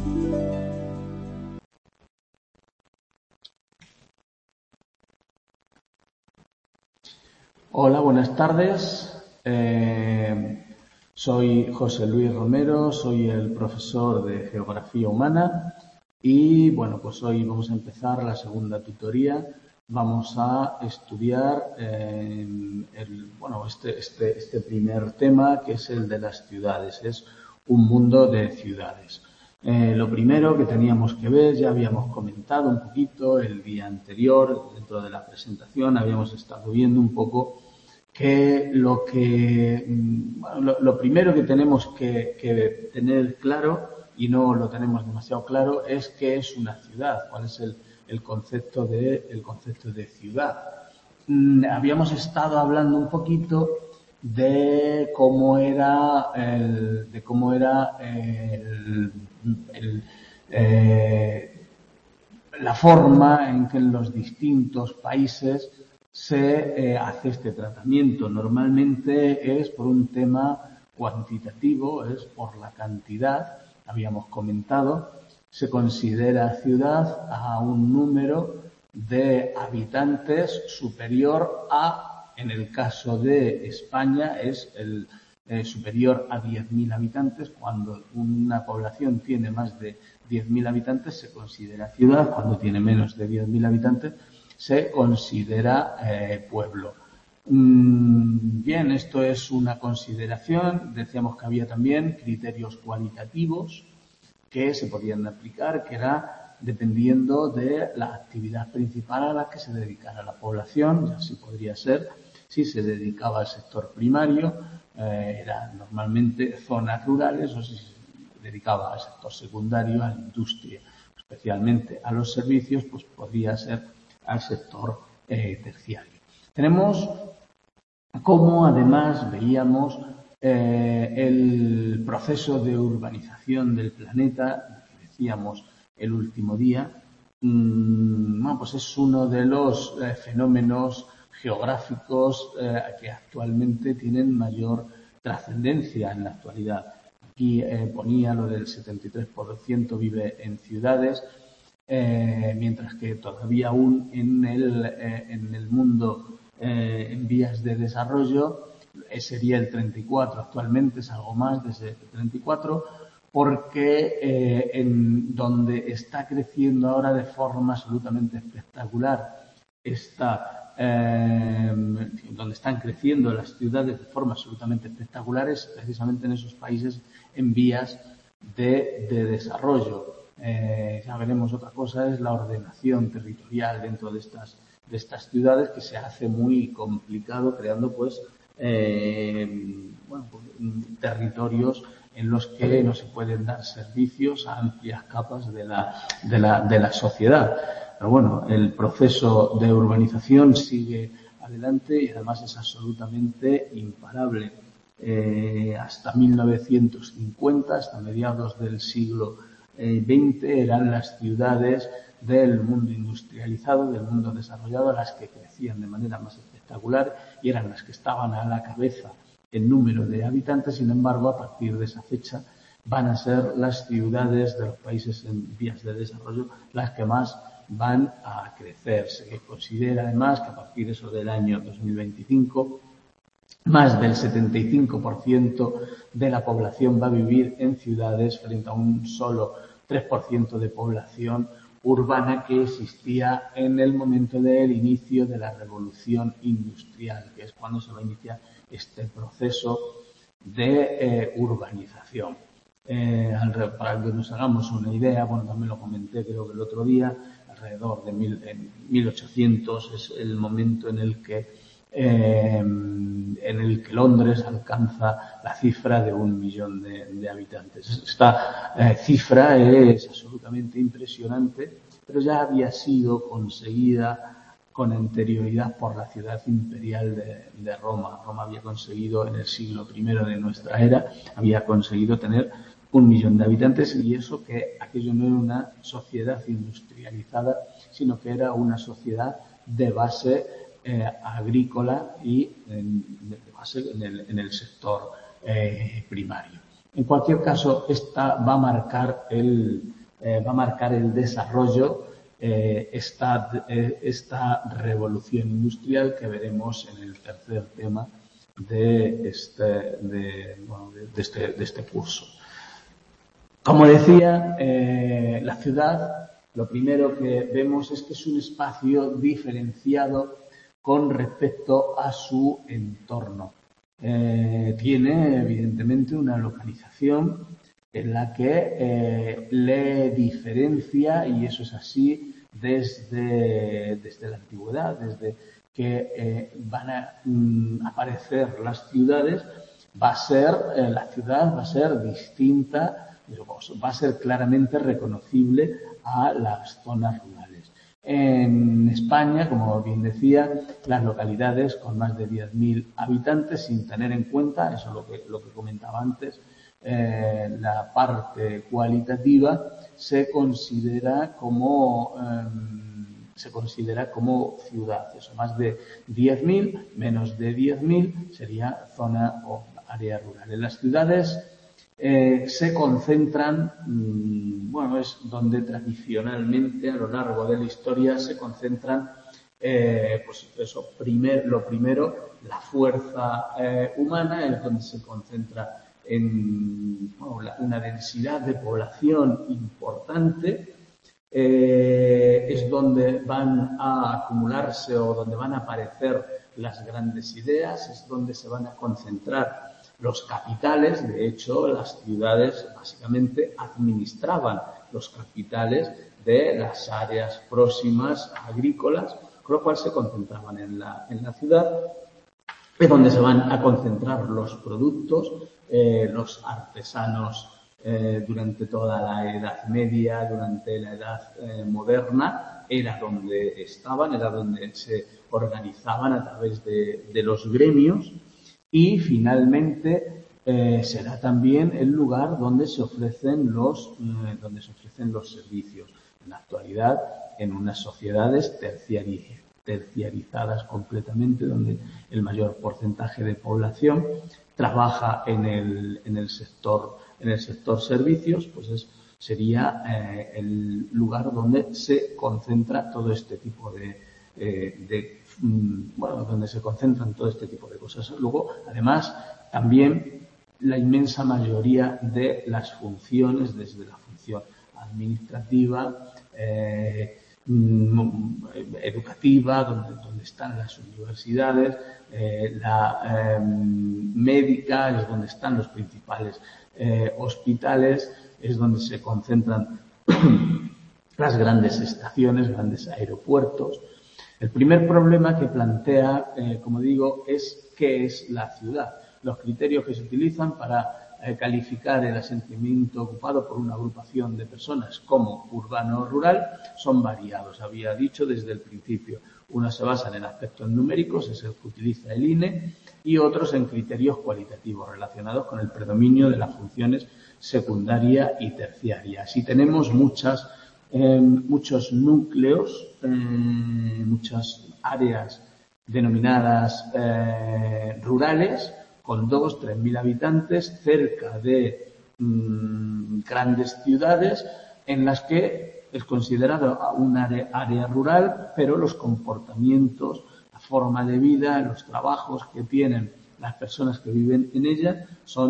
Hola, buenas tardes. Soy José Luis Romero, soy el profesor de Geografía Humana y bueno, pues hoy vamos a empezar la segunda tutoría. Vamos a estudiar este primer tema, que es el de las ciudades. Es un mundo de ciudades. Lo primero que teníamos que ver, ya habíamos comentado un poquito el día anterior, dentro de la presentación, habíamos estado viendo un poco que lo primero que tenemos que tener claro, y no lo tenemos demasiado claro, es qué es una ciudad, cuál es el concepto de ciudad. Habíamos estado hablando un poquito de cómo era la forma en que en los distintos países se hace este tratamiento. Normalmente es por un tema cuantitativo, es por la cantidad, habíamos comentado. Se considera ciudad a un número de habitantes superior a, en el caso de España, es el superior a 10.000 habitantes. Cuando una población tiene más de 10.000 habitantes se considera ciudad, cuando tiene menos de 10.000 habitantes se considera pueblo. Bien, esto es una consideración. Decíamos que había también criterios cualitativos que se podían aplicar, que era dependiendo de la actividad principal a la que se dedicara la población. Ya así podría ser si se dedicaba al sector primario, eran normalmente zonas rurales, o si se dedicaba al sector secundario, a la industria, especialmente a los servicios, pues podría ser al sector terciario. Tenemos cómo además veíamos el proceso de urbanización del planeta, que decíamos el último día, pues es uno de los fenómenos geográficos que actualmente tienen mayor trascendencia en la actualidad. Aquí ponía lo del 73% vive en ciudades, mientras que todavía aún en el mundo en vías de desarrollo sería el 34%, actualmente es algo más de ese 34%, porque en donde está creciendo ahora de forma absolutamente espectacular, donde están creciendo las ciudades de forma absolutamente espectacular es precisamente en esos países en vías de desarrollo. Ya veremos, otra cosa es la ordenación territorial dentro de estas ciudades, que se hace muy complicado creando territorios en los que no se pueden dar servicios a amplias capas de la sociedad. Pero bueno, el proceso de urbanización sigue adelante y además es absolutamente imparable. Hasta 1950, hasta mediados del siglo XX, eran las ciudades del mundo industrializado, del mundo desarrollado, las que crecían de manera más espectacular y eran las que estaban a la cabeza en número de habitantes. Sin embargo, a partir de esa fecha van a ser las ciudades de los países en vías de desarrollo las que más van a crecer. Se considera además que a partir de eso del año 2025 más del 75% de la población va a vivir en ciudades frente a un solo 3% de población urbana que existía en el momento del inicio de la revolución industrial, que es cuando se va a iniciar este proceso de urbanización. Para que nos hagamos una idea, bueno, también lo comenté creo que el otro día, alrededor de 1800 es el momento en el que Londres alcanza la cifra de 1 millón de habitantes. Esta cifra es absolutamente impresionante, pero ya había sido conseguida con anterioridad por la ciudad imperial de Roma. Roma había conseguido en el siglo I de nuestra era, había conseguido tener 1 millón de habitantes, y eso que aquello no era una sociedad industrializada, sino que era una sociedad de base agrícola y de base en el sector primario. En cualquier caso, esta va a marcar el desarrollo, esta revolución industrial que veremos en el tercer tema de este curso. Como decía, la ciudad, lo primero que vemos es que es un espacio diferenciado con respecto a su entorno. Tiene, evidentemente, una localización en la que le diferencia, y eso es así desde la antigüedad, desde que van a aparecer las ciudades, la ciudad va a ser distinta, va a ser claramente reconocible a las zonas rurales. En España, como bien decía, las localidades con más de 10.000 habitantes, sin tener en cuenta, eso es lo que comentaba antes, la parte cualitativa, se considera como ciudad. Eso, más de 10.000, menos de 10.000 sería zona o área rural. En las ciudades se concentran, es donde tradicionalmente a lo largo de la historia se concentran, lo primero, la fuerza humana, es donde se concentra una densidad de población importante, es donde van a acumularse o donde van a aparecer las grandes ideas, es donde se van a concentrar los capitales. De hecho, las ciudades básicamente administraban los capitales de las áreas próximas agrícolas, con lo cual se concentraban en la ciudad. Es donde se van a concentrar los productos, los artesanos durante toda la Edad Media, durante la Edad Moderna, era donde estaban, era donde se organizaban a través de los gremios. Y finalmente será también el lugar donde se ofrecen los servicios. En la actualidad, en unas sociedades terciarizadas completamente, donde el mayor porcentaje de población trabaja en el sector servicios, pues sería el lugar donde se concentra todo este tipo donde se concentran todo este tipo de cosas. Luego, además, también la inmensa mayoría de las funciones, desde la función administrativa, educativa, donde están las universidades, la médica, es donde están los principales hospitales, es donde se concentran las grandes estaciones, grandes aeropuertos. El primer problema que plantea, como digo, es ¿qué es la ciudad? Los criterios que se utilizan para calificar el asentamiento ocupado por una agrupación de personas como urbano o rural son variados. Había dicho desde el principio, unos se basan en aspectos numéricos, es el que utiliza el INE, y otros en criterios cualitativos relacionados con el predominio de las funciones secundaria y terciaria. Así tenemos muchos núcleos, muchas áreas denominadas rurales, con 2.000-3.000 habitantes, cerca de grandes ciudades, en las que es considerado un área rural, pero los comportamientos, la forma de vida, los trabajos que tienen las personas que viven en ella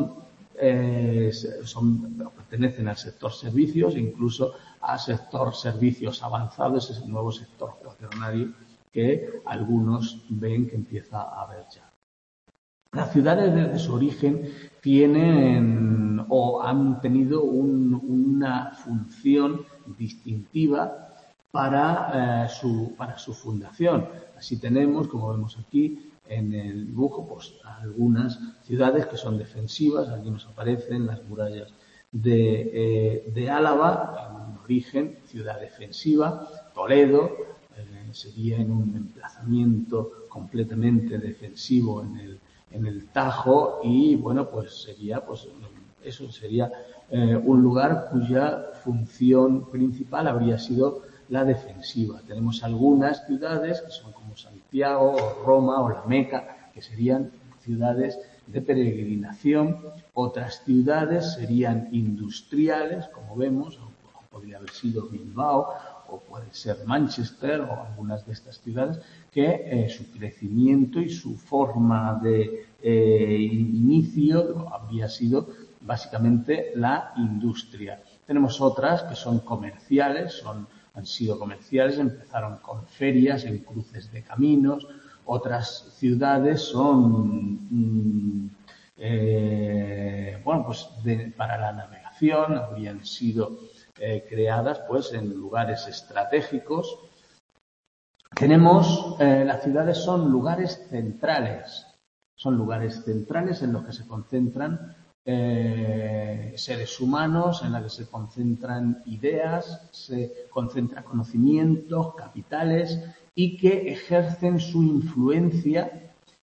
pertenecen al sector servicios, incluso al sector servicios avanzados, es el nuevo sector cuaternario que algunos ven que empieza a haber ya. Las ciudades desde su origen tienen o han tenido una función distintiva para su fundación. Así tenemos, como vemos aquí en el dibujo, pues algunas ciudades que son defensivas. Aquí nos aparecen las murallas de Álava, en origen, ciudad defensiva. Toledo sería en un emplazamiento completamente defensivo en el Tajo, y bueno, pues sería un lugar cuya función principal habría sido la defensiva. Tenemos algunas ciudades que son como Santiago o Roma o la Meca, que serían ciudades de peregrinación. Otras ciudades serían industriales, como vemos, o podría haber sido Bilbao, o puede ser Manchester, o algunas de estas ciudades, que su crecimiento y su forma de inicio habría sido básicamente la industria. Tenemos otras que son comerciales, han sido comerciales, empezaron con ferias en cruces de caminos. Otras ciudades son, para la navegación, habrían sido creadas pues en lugares estratégicos. Tenemos, las ciudades son lugares centrales en los que se concentran seres humanos, en la que se concentran ideas, se concentra conocimientos, capitales, y que ejercen su influencia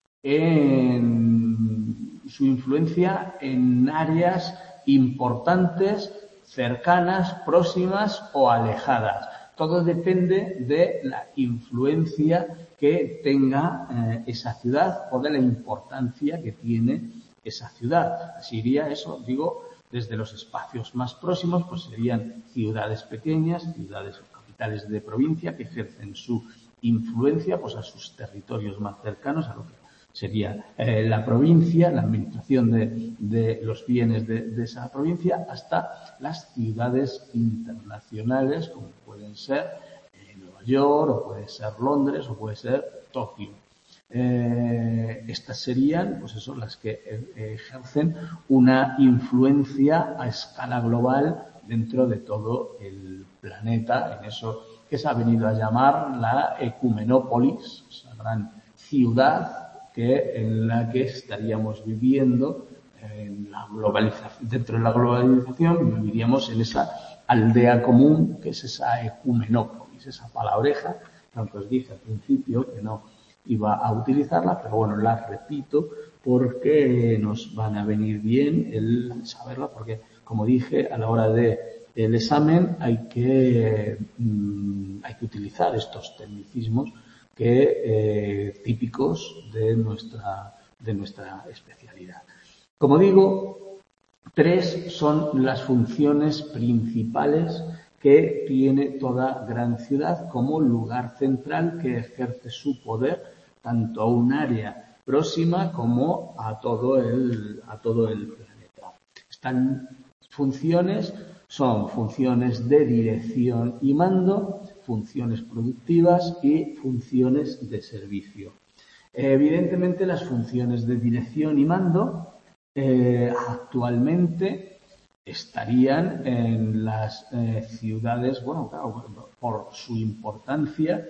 en áreas importantes, cercanas, próximas o alejadas. Todo depende de la influencia que tenga esa ciudad o de la importancia que tiene esa ciudad. Así iría eso, digo, desde los espacios más próximos, pues serían ciudades pequeñas, ciudades o capitales de provincia que ejercen su influencia pues a sus territorios más cercanos, a lo que sería la provincia, la administración de los bienes de esa provincia, hasta las ciudades internacionales, como pueden ser Nueva York, o puede ser Londres, o puede ser Tokio. Estas serían, pues eso, las que ejercen una influencia a escala global dentro de todo el planeta, en eso que se ha venido a llamar la ecumenópolis, esa gran ciudad en la que estaríamos viviendo en la globalización. Dentro de la globalización viviríamos en esa aldea común que es esa ecumenópolis, esa palabreja, aunque os dije al principio que no iba a utilizarla, pero bueno, la repito porque nos van a venir bien el saberla, porque como dije, a la hora del examen hay que utilizar estos tecnicismos típicos de nuestra especialidad. Como digo, 3 son las funciones principales que tiene toda gran ciudad como lugar central que ejerce su poder tanto a un área próxima como a todo el planeta. Estas funciones son funciones de dirección y mando, funciones productivas y funciones de servicio. Evidentemente, las funciones de dirección y mando actualmente estarían en las ciudades, bueno, claro, por su importancia,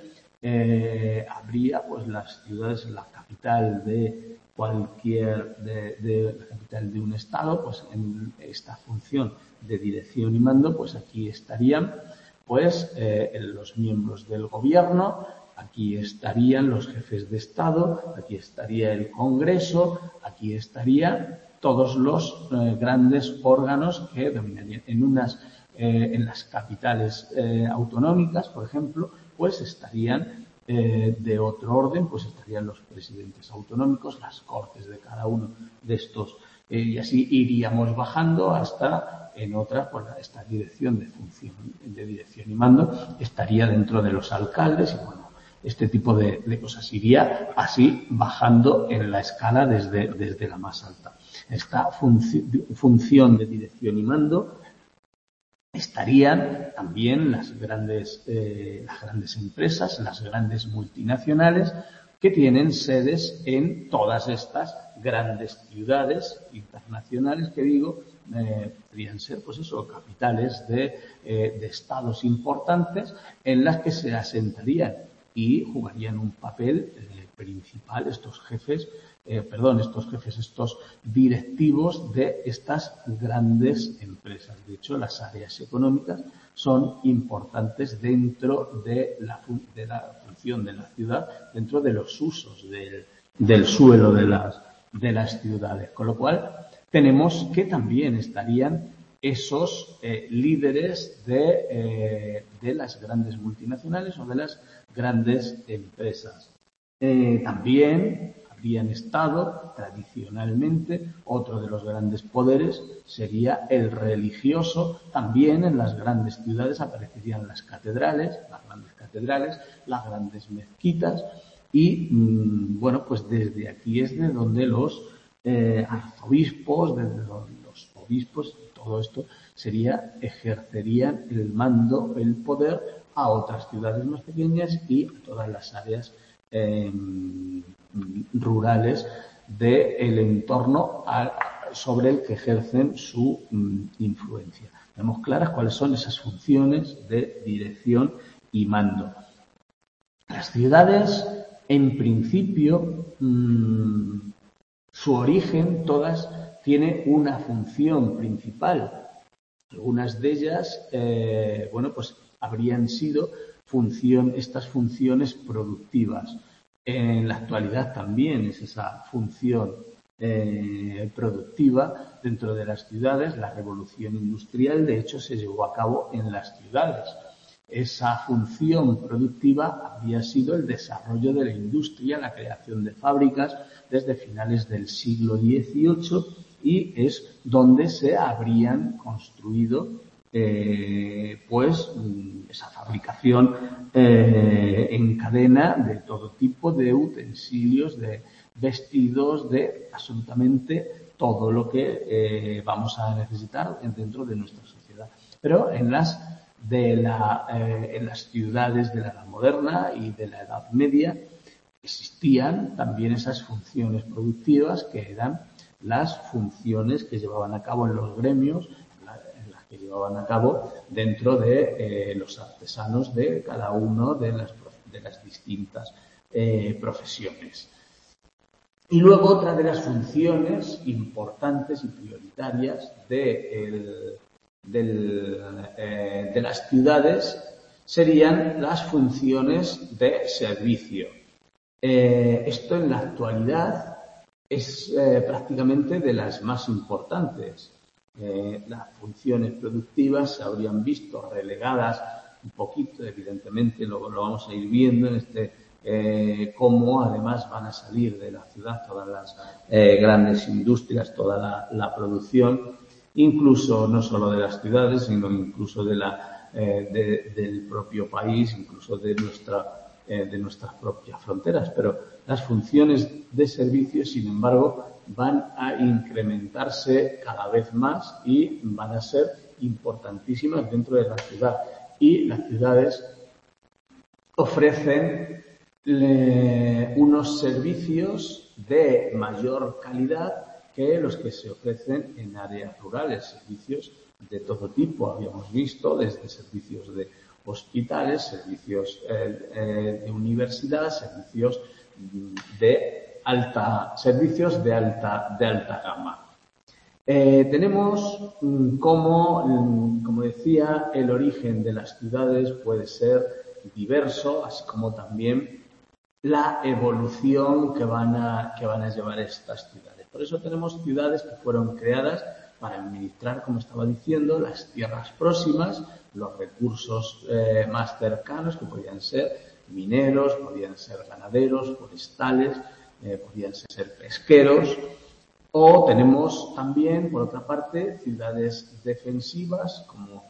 habría pues las ciudades, la capital de cualquier, la capital de un estado, pues en esta función de dirección y mando, pues aquí estarían pues los miembros del gobierno, aquí estarían los jefes de Estado, aquí estaría el Congreso, aquí estarían todos los grandes órganos que dominarían. En las capitales autonómicas, por ejemplo, pues estarían de otro orden, pues estarían los presidentes autonómicos, las cortes de cada uno de estos, y así iríamos bajando hasta en otras, pues esta dirección de dirección y mando estaría dentro de los alcaldes y bueno, este tipo de cosas iría así bajando en la escala desde la más alta. Esta función de dirección y mando estarían también las grandes empresas, las grandes multinacionales que tienen sedes en todas estas grandes ciudades internacionales que digo, podrían ser pues eso, capitales de estados importantes en las que se asentarían y jugarían un papel principal estos directivos de estas grandes empresas. De hecho, las áreas económicas son importantes dentro de la función de la ciudad, dentro de los usos del suelo de las ciudades. Con lo cual, tenemos que también estarían esos líderes de las grandes multinacionales o de las grandes empresas. También habrían estado tradicionalmente. Otro de los grandes poderes sería el religioso. También en las grandes ciudades aparecerían las catedrales, las grandes mezquitas y, bueno, pues desde aquí es de donde los arzobispos, desde donde los obispos, todo esto ejercerían el mando, el poder a otras ciudades más pequeñas y a todas las áreas rurales del entorno sobre el que ejercen su influencia. Tenemos claras cuáles son esas funciones de dirección y mando. Las ciudades, en principio, su origen, todas, tiene una función principal. Algunas de ellas, bueno, pues habrían sido estas funciones productivas. En la actualidad también es esa función productiva dentro de las ciudades. La revolución industrial, de hecho, se llevó a cabo en las ciudades. Esa función productiva había sido el desarrollo de la industria, la creación de fábricas desde finales del siglo XVIII y es donde se habrían construido pues esa fabricación en cadena de todo tipo de utensilios, de vestidos, de absolutamente todo lo que vamos a necesitar dentro de nuestra sociedad. Pero en las ciudades de la Edad Moderna y de la Edad Media existían también esas funciones productivas que eran las funciones que llevaban a cabo en los gremios, en las que llevaban a cabo dentro de los artesanos de cada uno de las distintas profesiones. Y luego otra de las funciones importantes y prioritarias de las ciudades serían las funciones de servicio. Esto en la actualidad es prácticamente de las más importantes. Las funciones productivas se habrían visto relegadas un poquito, evidentemente lo vamos a ir viendo en cómo además van a salir de la ciudad todas las grandes industrias, toda la producción, incluso no solo de las ciudades, sino incluso del propio país, incluso de nuestras propias fronteras. Pero las funciones de servicio, sin embargo, van a incrementarse cada vez más y van a ser importantísimas dentro de la ciudad. Y las ciudades ofrecen unos servicios de mayor calidad que los que se ofrecen en áreas rurales, servicios de todo tipo. Habíamos visto desde servicios de hospitales, servicios de universidad, servicios de alta gama. Tenemos como decía, el origen de las ciudades puede ser diverso, así como también la evolución que van a llevar estas ciudades. Por eso tenemos ciudades que fueron creadas para administrar, como estaba diciendo, las tierras próximas, los recursos más cercanos, que podían ser mineros, podían ser ganaderos, forestales, podían ser pesqueros. O tenemos también, por otra parte, ciudades defensivas, como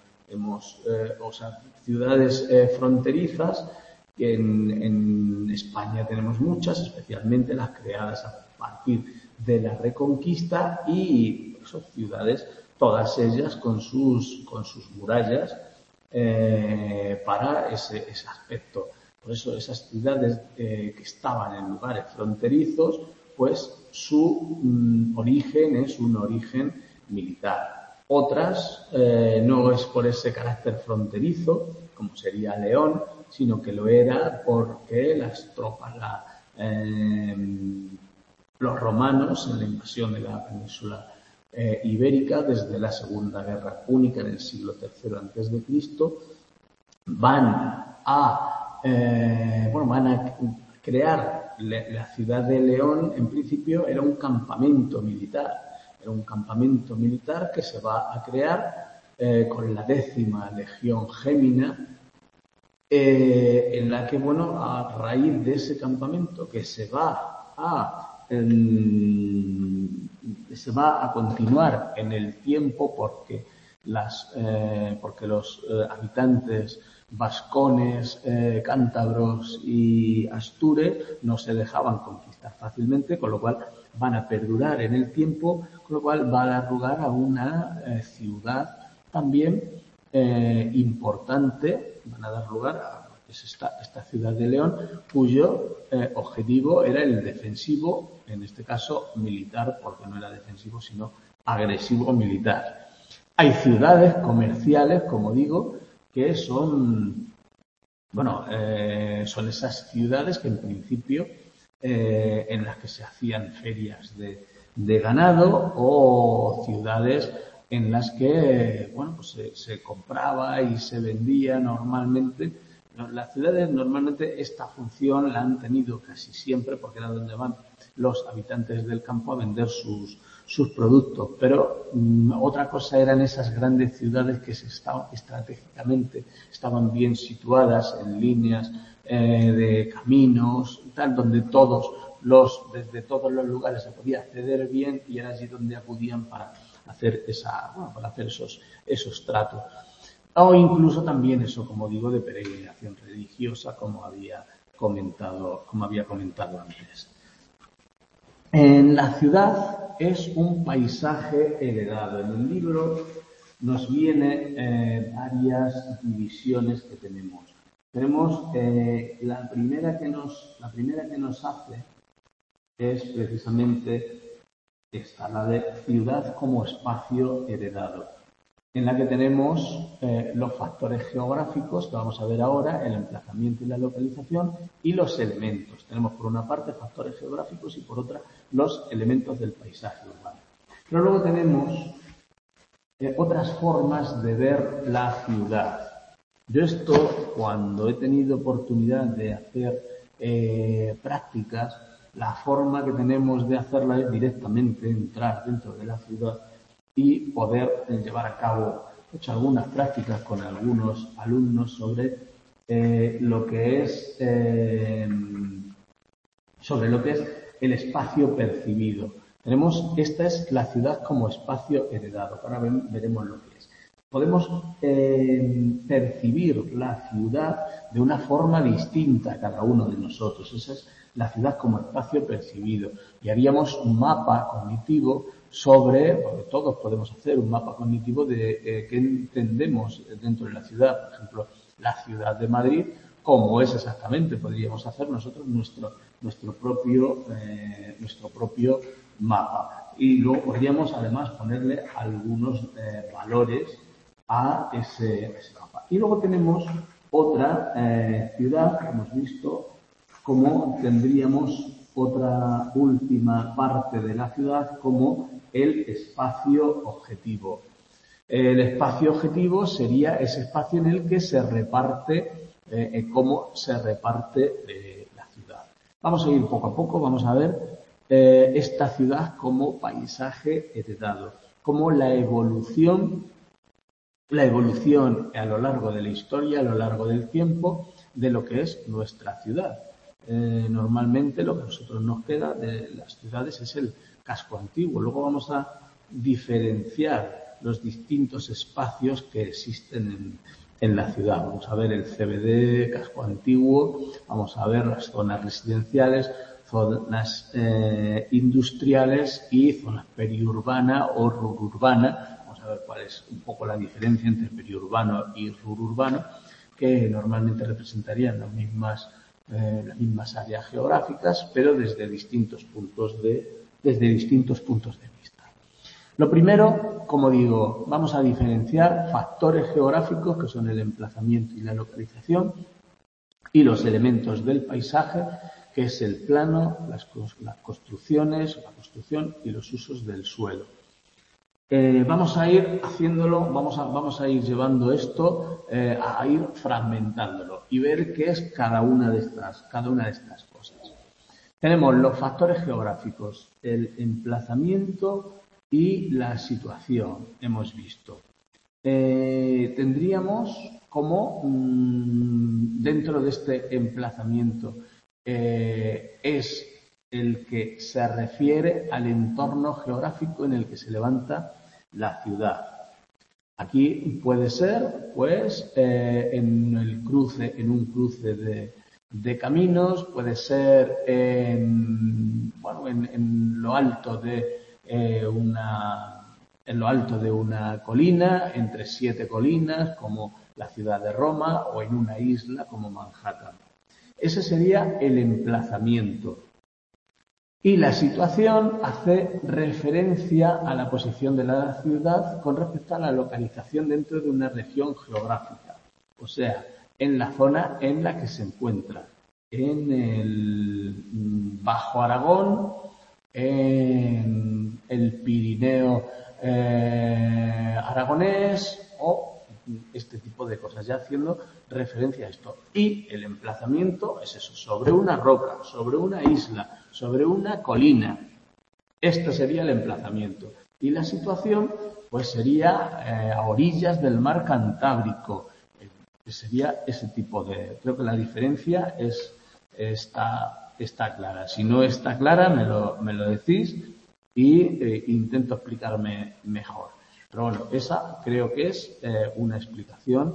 ciudades fronterizas, que en España tenemos muchas, especialmente las creadas a partir de la Reconquista, y son ciudades, todas ellas con sus murallas para ese aspecto. Por eso esas ciudades que estaban en lugares fronterizos, pues su origen es un origen militar. Otras no es por ese carácter fronterizo, como sería León, sino que lo era porque las tropas, los romanos en la invasión de la península ibérica desde la Segunda Guerra Púnica en el siglo III a.C., van a crear la ciudad de León. En principio era un campamento militar. Era un campamento militar que se va a crear con la 10ª Legión Gémina, en la que, a raíz de ese campamento que se va a se va a continuar en el tiempo porque los habitantes vascones, cántabros y astures no se dejaban conquistar fácilmente, con lo cual van a perdurar en el tiempo, con lo cual va a dar lugar a una ciudad también importante, van a dar lugar a esta ciudad de León, cuyo objetivo era el defensivo, en este caso militar, porque no era defensivo, sino agresivo militar. Hay ciudades comerciales, como digo, que son esas ciudades que en principio en las que se hacían ferias de ganado, o ciudades en las que se compraba y se vendía normalmente. Las ciudades normalmente esta función la han tenido casi siempre porque era donde van los habitantes del campo a vender sus productos, pero otra cosa eran esas grandes ciudades que estratégicamente estaban bien situadas en líneas de caminos, tal, donde desde todos los lugares se podía acceder bien, y era allí donde acudían para hacer esos tratos. O incluso también eso, como digo, de peregrinación religiosa, como había comentado antes. En la ciudad es un paisaje heredado. En el libro nos viene varias divisiones que tenemos. Tenemos la primera que nos hace es precisamente esta, la de ciudad como espacio heredado, en la que tenemos los factores geográficos que vamos a ver ahora, el emplazamiento y la localización, y los elementos. Tenemos por una parte factores geográficos y por otra los elementos del paisaje urbano. Pero luego tenemos otras formas de ver la ciudad. Yo esto, cuando he tenido oportunidad de hacer prácticas, la forma que tenemos de hacerla es directamente entrar dentro de la ciudad y poder llevar a cabo, he hecho algunas prácticas con algunos alumnos sobre lo que es el espacio percibido. Esta es la ciudad como espacio heredado. Ahora veremos lo que es. Podemos percibir la ciudad de una forma distinta a cada uno de nosotros. Esa es la ciudad como espacio percibido. Y haríamos un mapa cognitivo porque todos podemos hacer un mapa cognitivo de qué entendemos dentro de la ciudad. Por ejemplo, la ciudad de Madrid, cómo es exactamente. Podríamos hacer nosotros nuestro propio mapa. Y luego podríamos además ponerle algunos valores a ese mapa. Y luego tenemos otra ciudad que hemos visto, como tendríamos otra última parte de la ciudad como el espacio objetivo. El espacio objetivo sería ese espacio en el que se reparte, cómo se reparte la ciudad. Vamos a ir poco a poco, vamos a ver esta ciudad como paisaje heredado, como la evolución a lo largo de la historia, a lo largo del tiempo, de lo que es nuestra ciudad. Normalmente lo que a nosotros nos queda de las ciudades es el casco antiguo. Luego vamos a diferenciar los distintos espacios que existen en la ciudad. Vamos a ver el CBD, casco antiguo, vamos a ver las zonas residenciales, zonas industriales y zonas periurbana o rururbana. Vamos a ver cuál es un poco la diferencia entre periurbano y rururbano, que normalmente representarían las mismas áreas geográficas, pero desde distintos puntos de vista. Lo primero, como digo, vamos a diferenciar factores geográficos, que son el emplazamiento y la localización, y los elementos del paisaje, que es el plano, las construcciones, la construcción y los usos del suelo. Vamos a ir haciéndolo, vamos a ir llevando esto a ir fragmentándolo y ver qué es cada una de estas cosas. Tenemos los factores geográficos, el emplazamiento y la situación, hemos visto. Tendríamos como dentro de este emplazamiento es el que se refiere al entorno geográfico en el que se levanta la ciudad. Aquí puede ser, pues, en un cruce de caminos, puede ser en lo alto de una colina, entre 7 colinas, como la ciudad de Roma, o en una isla como Manhattan. Ese sería el emplazamiento. Y la situación hace referencia a la posición de la ciudad con respecto a la localización dentro de una región geográfica, o sea, en la zona en la que se encuentra, en el Bajo Aragón, en el Pirineo aragonés o este tipo de cosas, ya haciendo referencia a esto. Y el emplazamiento es eso, sobre una roca, sobre una isla, sobre una colina. Esto sería el emplazamiento. Y la situación, pues sería a orillas del mar Cantábrico. Sería ese tipo de... Creo que la diferencia está clara. Si no está clara, me lo decís y intento explicarme mejor. Pero bueno, esa creo que es una explicación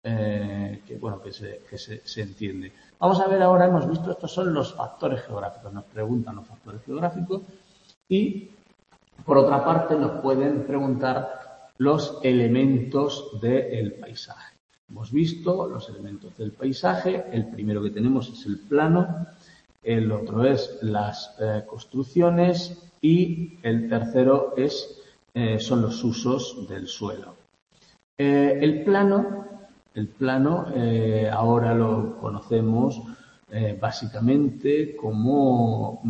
que se entiende. Vamos a ver ahora, hemos visto, estos son los factores geográficos. Nos preguntan los factores geográficos y, por otra parte, nos pueden preguntar los elementos del paisaje. Hemos visto los elementos del paisaje. El primero que tenemos es el plano, el otro es las construcciones y el tercero son los usos del suelo. El plano ahora lo conocemos básicamente como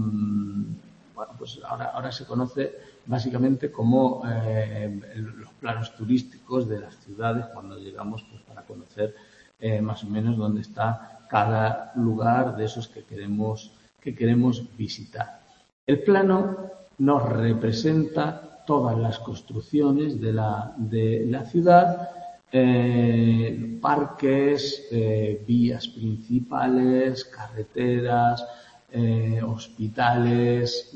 ahora se conoce básicamente como los planos turísticos de las ciudades cuando llegamos, pues, para conocer más o menos dónde está cada lugar de esos que queremos visitar. El plano nos representa todas las construcciones de la ciudad, parques, vías principales, carreteras, hospitales,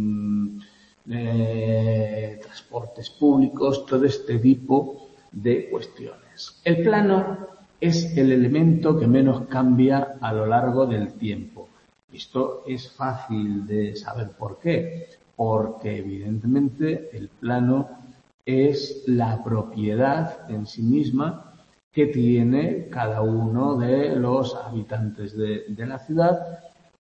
transportes públicos, todo este tipo de cuestiones. El plano es el elemento que menos cambia a lo largo del tiempo. Esto es fácil de saber por qué, porque evidentemente el plano es la propiedad en sí misma que tiene cada uno de los habitantes de la ciudad,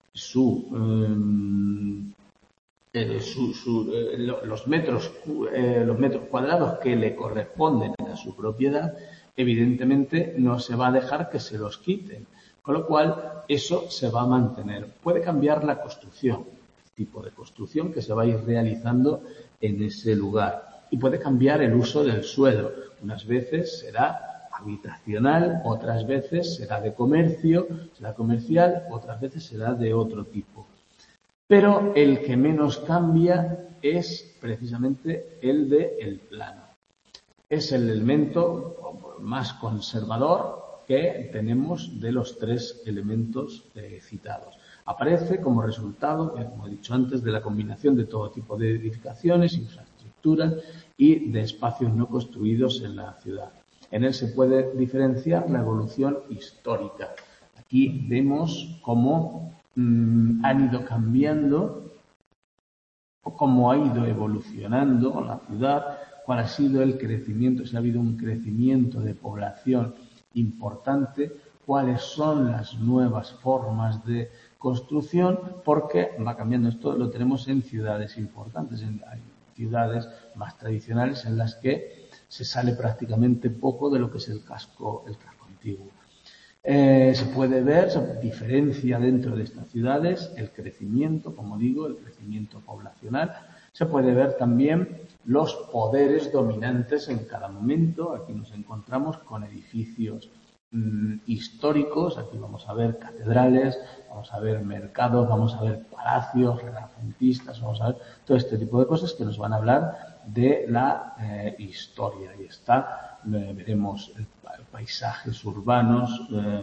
los metros cuadrados que le corresponden a su propiedad. Evidentemente no se va a dejar que se los quiten, con lo cual eso se va a mantener. Puede cambiar la construcción, el tipo de construcción que se va a ir realizando en ese lugar, y puede cambiar el uso del suelo. Unas veces será habitacional, otras veces será de comercio, será comercial, otras veces será de otro tipo. Pero el que menos cambia es precisamente el del plano. Es el elemento más conservador que tenemos de los 3 elementos citados. Aparece como resultado, como he dicho antes, de la combinación de todo tipo de edificaciones, infraestructuras y de espacios no construidos en la ciudad. En él se puede diferenciar la evolución histórica. Aquí vemos cómo han ido cambiando, cómo ha ido evolucionando la ciudad, cuál ha sido el crecimiento, si ha habido un crecimiento de población importante, cuáles son las nuevas formas de construcción, porque va cambiando. Esto lo tenemos en ciudades importantes, hay ciudades más tradicionales en las que se sale prácticamente poco de lo que es el casco antiguo. Se puede ver, se diferencia dentro de estas ciudades el crecimiento, como digo, el crecimiento poblacional. Se puede ver también los poderes dominantes en cada momento. Aquí nos encontramos con edificios históricos. Aquí vamos a ver catedrales, vamos a ver mercados, vamos a ver palacios renacentistas, vamos a ver todo este tipo de cosas que nos van a hablar de la historia. Ahí está, veremos paisajes urbanos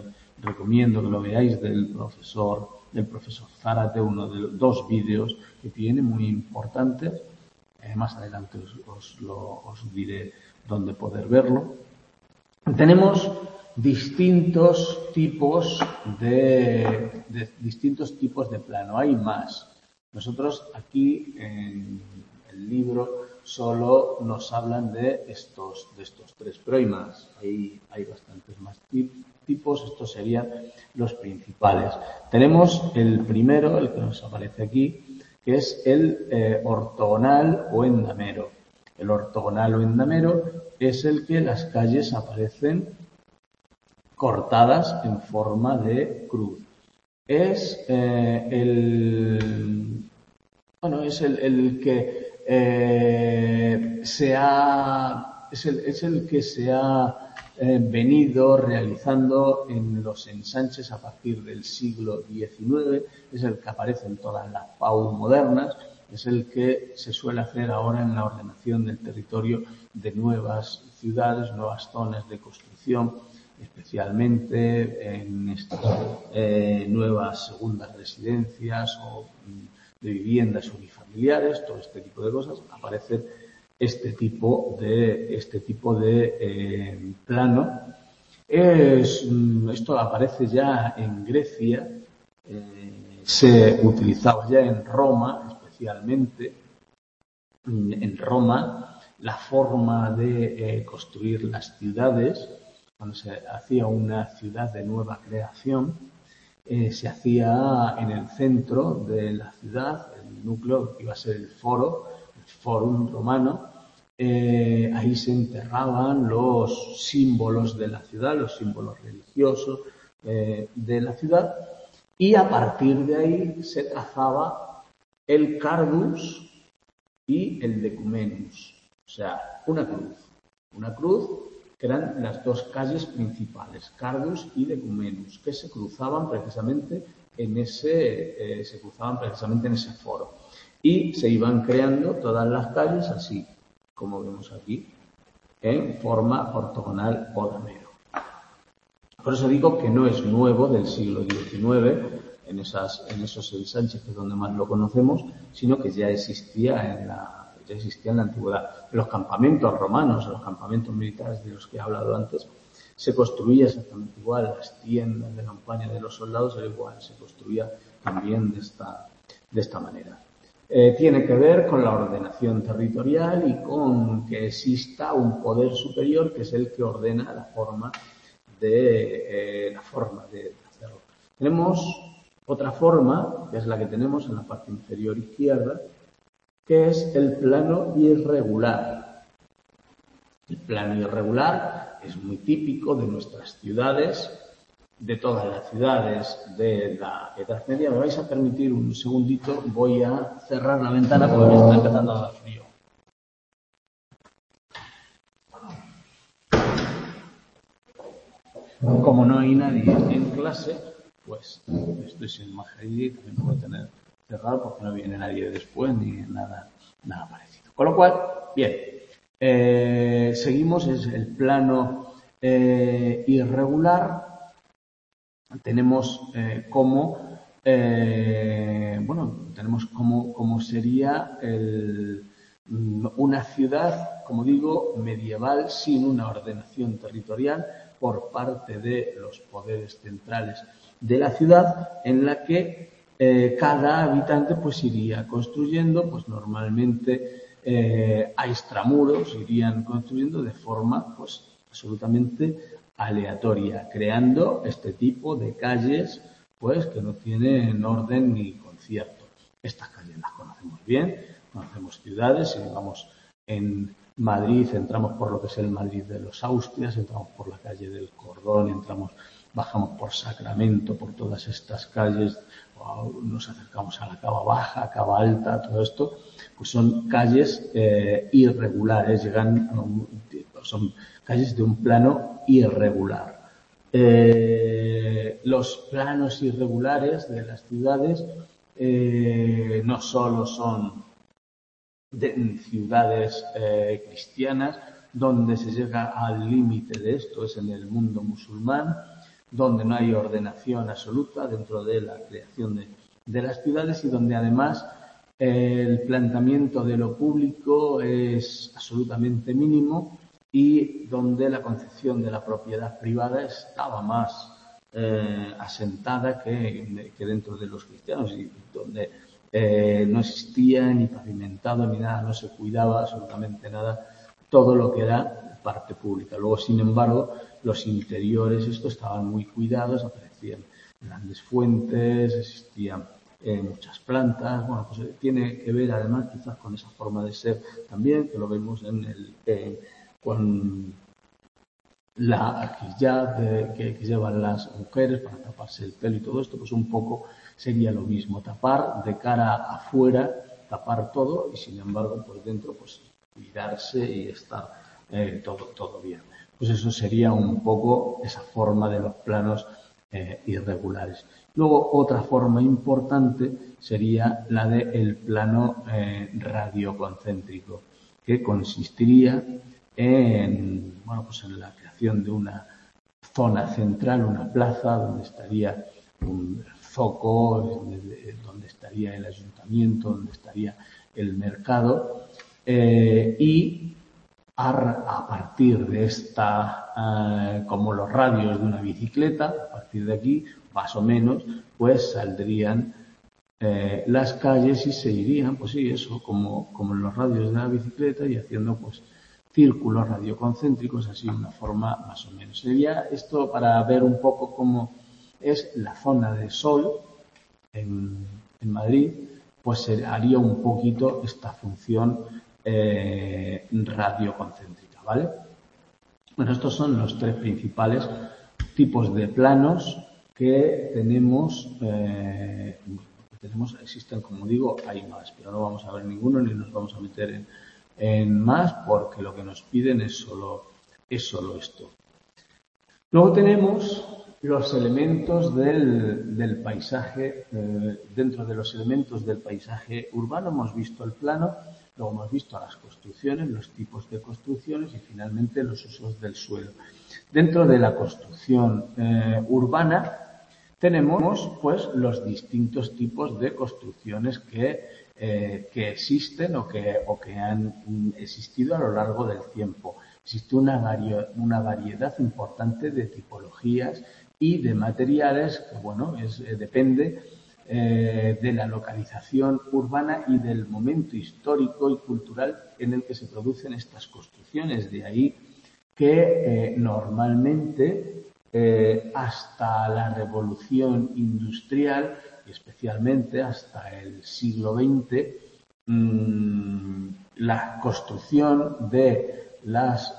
recomiendo que lo veáis del profesor Zárate, uno de los 2 vídeos que tiene muy importantes. Más adelante os diré dónde poder verlo. Tenemos distintos tipos de plano. Hay más. Nosotros aquí en el libro solo nos hablan de estos 3, pero hay más. Hay bastantes más tipos. Estos serían los principales. Tenemos el primero, el que nos aparece aquí, que es el ortogonal o endamero. El ortogonal o endamero es el que las calles aparecen cortadas en forma de cruz. Es el que se ha venido realizando en los ensanches a partir del siglo XIX, es el que aparece en todas las PAU modernas, es el que se suele hacer ahora en la ordenación del territorio de nuevas ciudades, nuevas zonas de construcción, especialmente en estas nuevas segundas residencias o de viviendas unifamiliares, todo este tipo de cosas, aparece este tipo de plano. Esto aparece ya en Grecia, se utilizaba ya en Roma, especialmente en Roma, la forma de construir las ciudades. Cuando se hacía una ciudad de nueva creación, se hacía en el centro de la ciudad, el núcleo que iba a ser el forum romano. Ahí se enterraban los símbolos de la ciudad, los símbolos religiosos de la ciudad, y a partir de ahí se trazaba el cardus y el decumenus, o sea, una cruz que eran las 2 calles principales, Cardus y Decumenus, que se cruzaban precisamente en ese foro. Y se iban creando todas las calles así, como vemos aquí, en forma ortogonal o damero. Por eso digo que no es nuevo del siglo XIX, en esos ensanches que es donde más lo conocemos, sino que ya existía en la antigüedad. En los campamentos romanos, en los campamentos militares de los que he hablado antes, se construía exactamente igual. Las tiendas de campaña de los soldados era igual, se construía también de esta manera. Tiene que ver con la ordenación territorial y con que exista un poder superior que es el que ordena la forma de hacerlo. Tenemos otra forma, que es la que tenemos en la parte inferior izquierda, que es el plano irregular. El plano irregular es muy típico de nuestras ciudades, de todas las ciudades de la Edad Media. Me vais a permitir un segundito, voy a cerrar la ventana porque me está empezando a dar frío. Como no hay nadie en clase, pues estoy sin mascarilla y también puedo tener cerrado porque no viene nadie después ni nada parecido. Con lo cual, bien, seguimos, es el plano irregular. Tenemos cómo sería una ciudad, como digo, medieval, sin una ordenación territorial por parte de los poderes centrales de la ciudad, en la que cada habitante pues iría construyendo, pues normalmente a extramuros irían construyendo de forma pues absolutamente aleatoria, creando este tipo de calles pues que no tienen orden ni concierto. Estas calles las conocemos bien, conocemos ciudades, si vamos en Madrid, entramos por lo que es el Madrid de los Austrias, entramos por la calle del Cordón, bajamos por Sacramento, por todas estas calles, nos acercamos a la Cava Baja, Cava Alta, todo esto, pues son calles irregulares, son calles de un plano irregular. Los planos irregulares de las ciudades no solo son de ciudades cristianas, donde se llega al límite de esto es en el mundo musulmán, donde no hay ordenación absoluta dentro de la creación de las ciudades y donde además el planteamiento de lo público es absolutamente mínimo y donde la concepción de la propiedad privada estaba más asentada que dentro de los cristianos y donde no existía ni pavimentado ni nada, no se cuidaba absolutamente nada todo lo que era parte pública. Luego, sin embargo, los interiores, estos estaban muy cuidados, aparecían grandes fuentes, existían muchas plantas. Bueno, pues tiene que ver además quizás con esa forma de ser también, que lo vemos con la hijab que llevan las mujeres para taparse el pelo y todo esto, pues un poco sería lo mismo, tapar de cara afuera, tapar todo y sin embargo por dentro pues cuidarse y estar todo bien. Pues eso sería un poco esa forma de los planos irregulares. Luego otra forma importante sería la del plano radioconcéntrico, que consistiría en la creación de una zona central, una plaza donde estaría un zoco, donde estaría el ayuntamiento, donde estaría el mercado y a partir de esta, como los radios de una bicicleta, a partir de aquí, más o menos, pues saldrían las calles y se irían, pues sí, eso, como en los radios de la bicicleta y haciendo pues círculos radioconcéntricos, así de una forma más o menos. Sería esto para ver un poco cómo es la zona de sol en Madrid, pues se haría un poquito esta función radioconcéntrica, ¿vale? Bueno, estos son los tres principales tipos de planos que tenemos. Existen, como digo, hay más, pero no vamos a ver ninguno ni nos vamos a meter en más porque lo que nos piden es solo esto. Luego tenemos los elementos del paisaje. Dentro de los elementos del paisaje urbano hemos visto el plano, luego hemos visto las construcciones, los tipos de construcciones y finalmente los usos del suelo. Dentro de la construcción urbana tenemos pues los distintos tipos de construcciones que existen o que han existido a lo largo del tiempo. Existe una variedad importante de tipologías y de materiales que, bueno, depende de la localización urbana y del momento histórico y cultural en el que se producen estas construcciones. De ahí que normalmente hasta la revolución industrial y especialmente hasta el siglo XX la construcción de las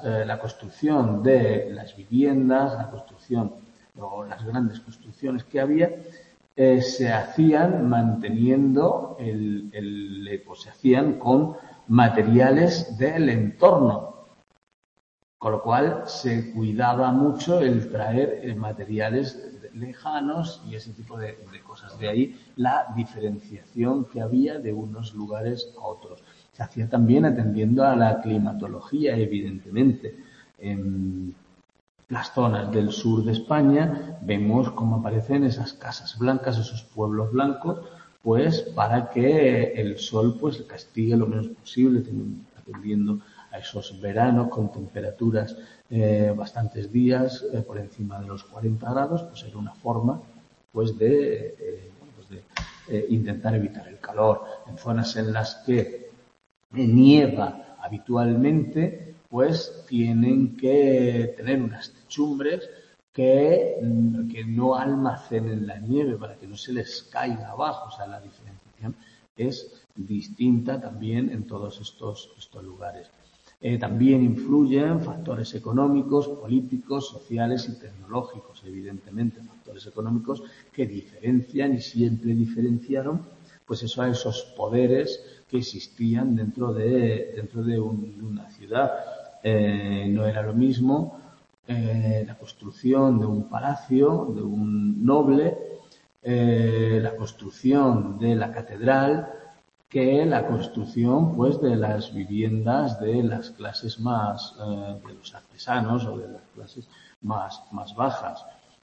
viviendas, las grandes construcciones que había se hacían manteniendo se hacían con materiales del entorno. Con lo cual se cuidaba mucho el traer materiales lejanos y ese tipo de cosas. De ahí la diferenciación que había de unos lugares a otros. Se hacía también atendiendo a la climatología, evidentemente. En las zonas del sur de España vemos cómo aparecen esas casas blancas, esos pueblos blancos, pues para que el sol pues castigue lo menos posible, atendiendo a esos veranos con temperaturas bastantes días por encima de los 40 grados, pues era una forma pues de intentar evitar el calor. En zonas en las que nieva habitualmente, pues tienen que tener unas techumbres que no almacenen la nieve para que no se les caiga abajo. O sea, la diferenciación es distinta también en todos estos lugares. También influyen factores económicos, políticos, sociales y tecnológicos, evidentemente, factores económicos que diferencian y siempre diferenciaron pues eso a esos poderes que existían dentro de una ciudad. No era lo mismo la construcción de un palacio, de un noble, la construcción de la catedral, que la construcción pues de las viviendas de las clases más de los artesanos o de las clases más bajas.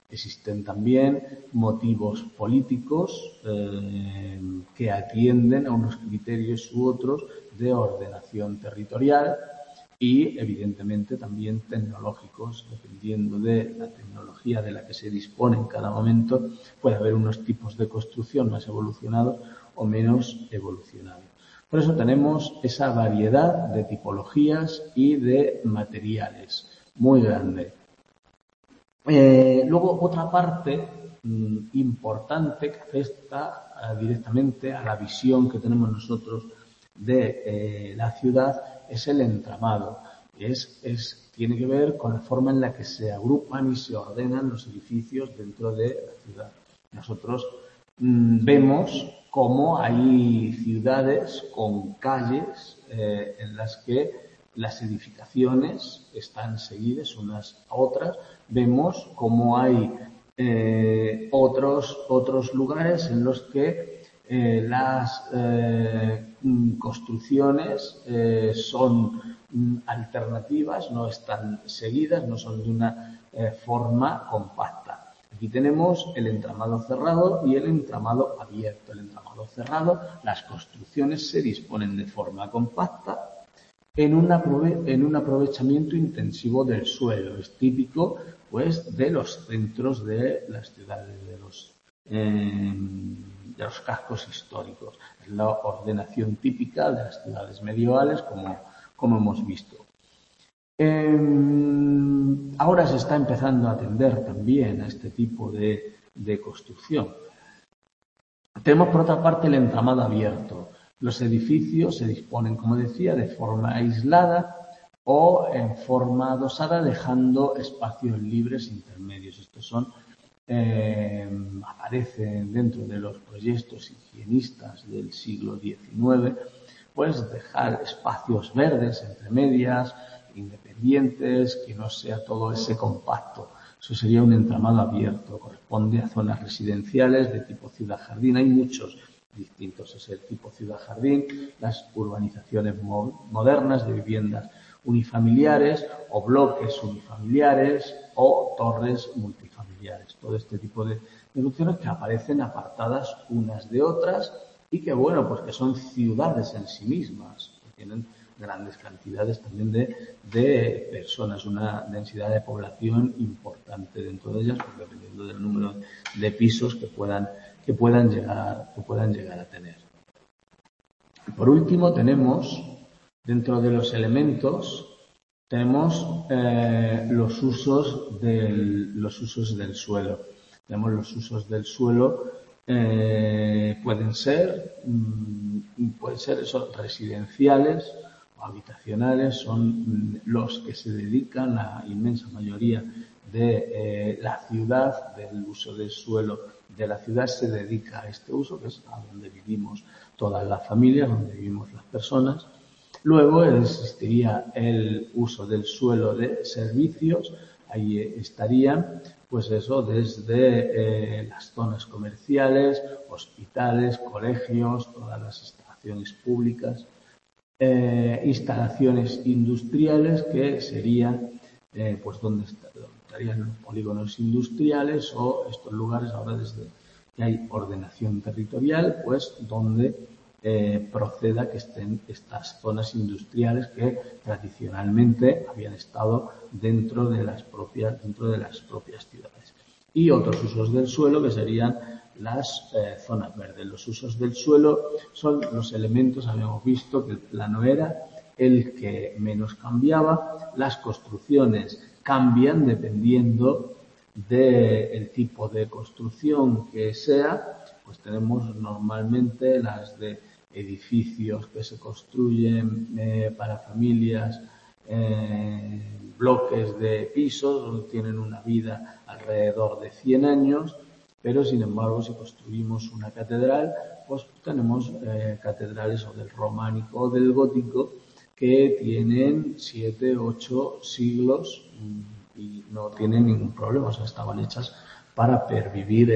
Existen también motivos políticos que atienden a unos criterios u otros de ordenación territorial y, evidentemente, también tecnológicos. Dependiendo de la tecnología de la que se dispone en cada momento, puede haber unos tipos de construcción más evolucionados o menos evolucionados. Por eso tenemos esa variedad de tipologías y de materiales muy grande. Luego, otra parte importante que afecta directamente a la visión que tenemos nosotros de la ciudad es el entramado. Tiene que ver con la forma en la que se agrupan y se ordenan los edificios dentro de la ciudad. Nosotros vemos cómo hay ciudades con calles en las que las edificaciones están seguidas unas a otras. Vemos cómo hay otros lugares en los que las construcciones son alternativas, no están seguidas, no son de una forma compacta. Aquí tenemos el entramado cerrado y el entramado abierto. El entramado cerrado, las construcciones se disponen de forma compacta en un aprovechamiento intensivo del suelo. Es típico, pues, de los centros de las ciudades, de los cascos históricos. Es la ordenación típica de las ciudades medievales, como hemos visto. Ahora se está empezando a atender también a este tipo de construcción. Tenemos, por otra parte, el entramado abierto. Los edificios se disponen, como decía, de forma aislada o en forma adosada, dejando espacios libres intermedios. Estos aparecen dentro de los proyectos higienistas del siglo XIX, pues dejar espacios verdes entre medias, independientes, que no sea todo ese compacto. Eso sería un entramado abierto, corresponde a zonas residenciales de tipo ciudad-jardín. Hay muchos distintos, es el tipo ciudad-jardín, las urbanizaciones modernas de viviendas unifamiliares o bloques unifamiliares o torres multifamiliares. Todo este tipo de construcciones que aparecen apartadas unas de otras y que, bueno, pues que son ciudades en sí mismas, que tienen grandes cantidades también de personas, una densidad de población importante dentro de ellas, pues dependiendo del número de pisos que puedan llegar a tener. Y por último, tenemos dentro de los elementos los usos del suelo. Tenemos los usos del suelo, pueden ser esos residenciales o habitacionales, son los que se dedican, la inmensa mayoría de la ciudad, del uso del suelo de la ciudad se dedica a este uso, que es a donde vivimos todas las familias, donde vivimos las personas. Luego existiría el uso del suelo de servicios. Ahí estarían, pues eso, desde las zonas comerciales, hospitales, colegios, todas las instalaciones públicas, instalaciones industriales que serían, pues donde estarían los polígonos industriales o estos lugares ahora desde que hay ordenación territorial, pues donde proceda que estén estas zonas industriales que tradicionalmente habían estado dentro de las propias ciudades. Y otros usos del suelo que serían las zonas verdes. Los usos del suelo son los elementos, habíamos visto que el plano era el que menos cambiaba. Las construcciones cambian dependiendo del tipo de construcción que sea. Pues tenemos normalmente las de edificios que se construyen para familias, bloques de pisos, tienen una vida alrededor de 100 años, pero sin embargo si construimos una catedral, pues tenemos catedrales o del románico o del gótico que tienen 7, 8 siglos y no tienen ningún problema, o sea, estaban hechas para pervivir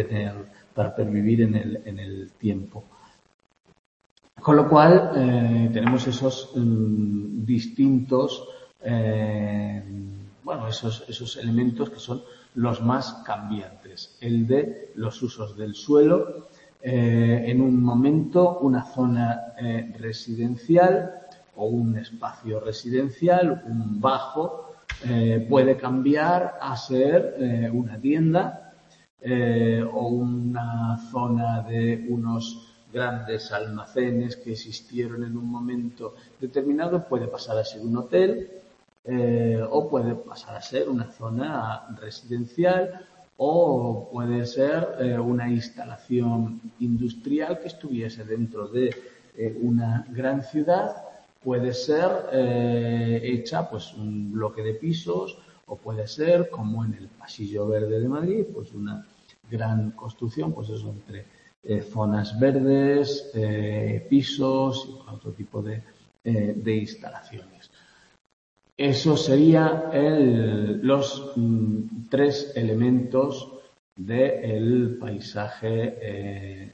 en el tiempo. Con lo cual tenemos esos distintos bueno, esos elementos que son los más cambiantes. El de los usos del suelo, en un momento una zona residencial o un espacio residencial, un bajo, puede cambiar a ser una tienda o una zona de unos grandes almacenes que existieron en un momento determinado, puede pasar a ser un hotel o puede pasar a ser una zona residencial o puede ser una instalación industrial que estuviese dentro de una gran ciudad. Puede ser hecha pues un bloque de pisos o puede ser, como en el Pasillo Verde de Madrid, pues una gran construcción, pues eso, entre zonas verdes, pisos y otro tipo de instalaciones. Eso sería los tres elementos del paisaje,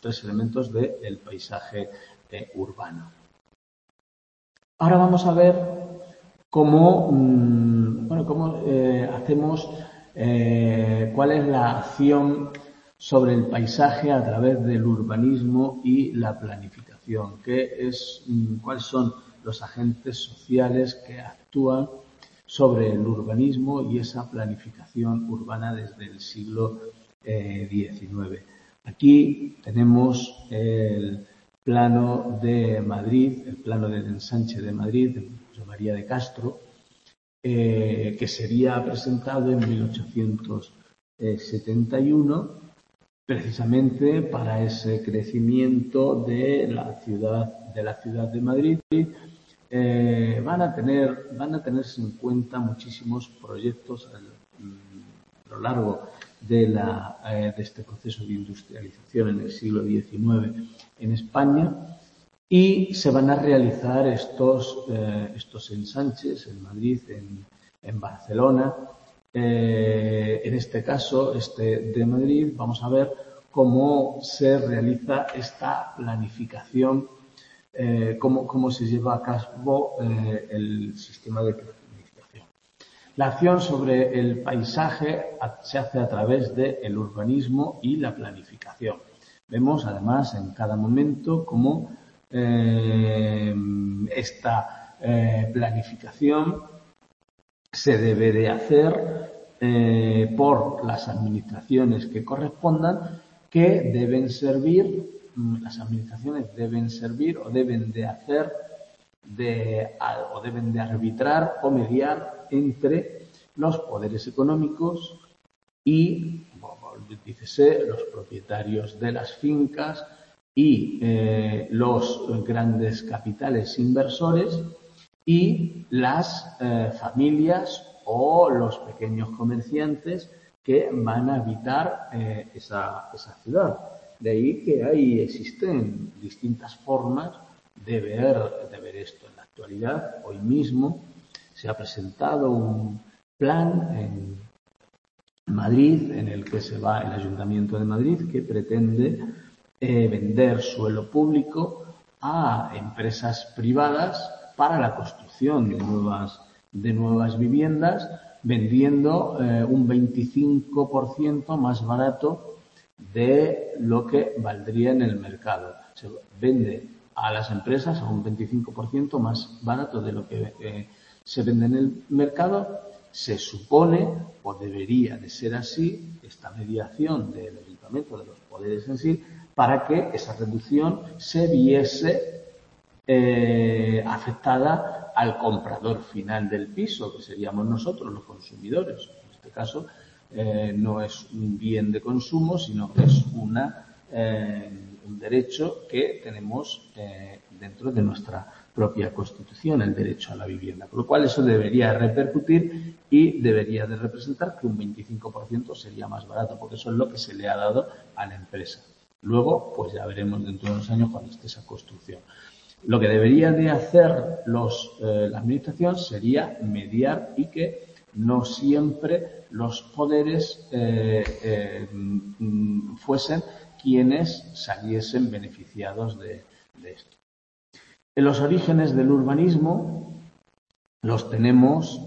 urbano. Ahora vamos a ver cómo hacemos, cuál es la acción sobre el paisaje a través del urbanismo y la planificación, cuáles son los agentes sociales que actúan sobre el urbanismo y esa planificación urbana desde el siglo XIX. Aquí tenemos el plano de Madrid, el plano del ensanche de Madrid, de José María de Castro, que sería presentado en 1871, precisamente para ese crecimiento de la ciudad de Madrid. Van a tenerse en cuenta muchísimos proyectos a lo largo de este proceso de industrialización en el siglo XIX en España, y se van a realizar estos ensanches en Madrid, en Barcelona. En este caso, de Madrid, vamos a ver cómo se realiza esta planificación, cómo se lleva a cabo el sistema de planificación. La acción sobre el paisaje se hace a través del urbanismo y la planificación. Vemos, además, en cada momento cómo esta planificación se debe de hacer por las administraciones que correspondan, que deben servir, las administraciones deben servir o deben de hacer o deben de arbitrar o mediar entre los poderes económicos y, dícese, los propietarios de las fincas y los grandes capitales inversores y las familias o los pequeños comerciantes que van a habitar esa ciudad. De ahí que existen distintas formas de ver esto. En la actualidad, hoy mismo, se ha presentado un plan en Madrid, en el que el Ayuntamiento de Madrid, que pretende vender suelo público a empresas privadas para la construcción de nuevas viviendas, vendiendo un 25% más barato de lo que valdría en el mercado. Se vende a las empresas a un 25% más barato de lo que se vende en el mercado. Se supone, o debería de ser así, esta mediación del Ayuntamiento, de los poderes en sí, para que esa reducción se viese afectada al comprador final del piso, que seríamos nosotros, los consumidores. En este caso, no es un bien de consumo, sino que es un derecho que tenemos dentro de nuestra propia Constitución, el derecho a la vivienda. Con lo cual, eso debería repercutir y debería de representar que un 25% sería más barato, porque eso es lo que se le ha dado a la empresa. Luego, pues ya veremos dentro de unos años cuando esté esa construcción. Lo que debería de hacer la Administración sería mediar y que no siempre los poderes fuesen quienes saliesen beneficiados de esto. En los orígenes del urbanismo los tenemos,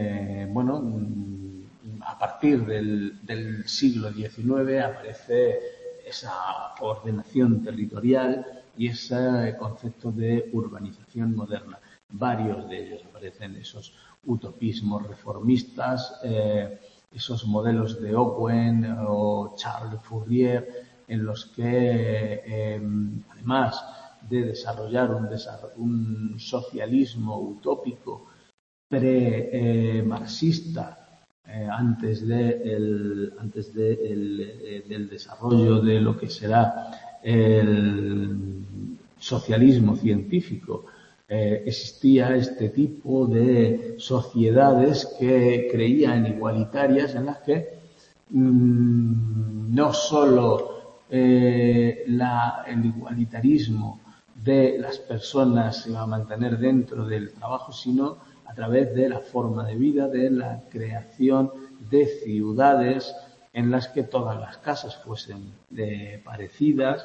a partir del siglo XIX aparece esa ordenación territorial y ese concepto de urbanización moderna. Varios de ellos aparecen, esos utopismos reformistas, esos modelos de Owen o Charles Fourier, en los que, además de desarrollar un socialismo utópico pre-marxista, antes del desarrollo de lo que será el socialismo científico, existía este tipo de sociedades que creían igualitarias, en las que no solo el igualitarismo de las personas se va a mantener dentro del trabajo, sino a través de la forma de vida, de la creación de ciudades en las que todas las casas fuesen parecidas,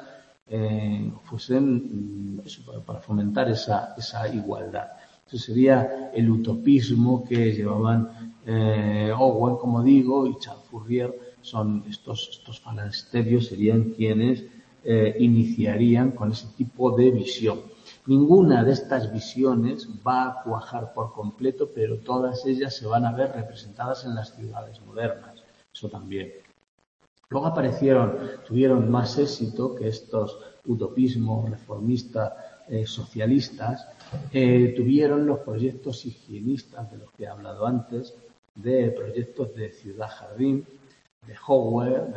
para fomentar esa igualdad. Eso sería el utopismo que llevaban Owen, como digo, y Charles Fourier. Son estos falansterios, serían quienes iniciarían con ese tipo de visión. Ninguna de estas visiones va a cuajar por completo, pero todas ellas se van a ver representadas en las ciudades modernas. Eso también. Luego tuvieron más éxito que estos utopismos reformistas socialistas, tuvieron los proyectos higienistas de los que he hablado antes, de proyectos de ciudad-jardín, de Howard,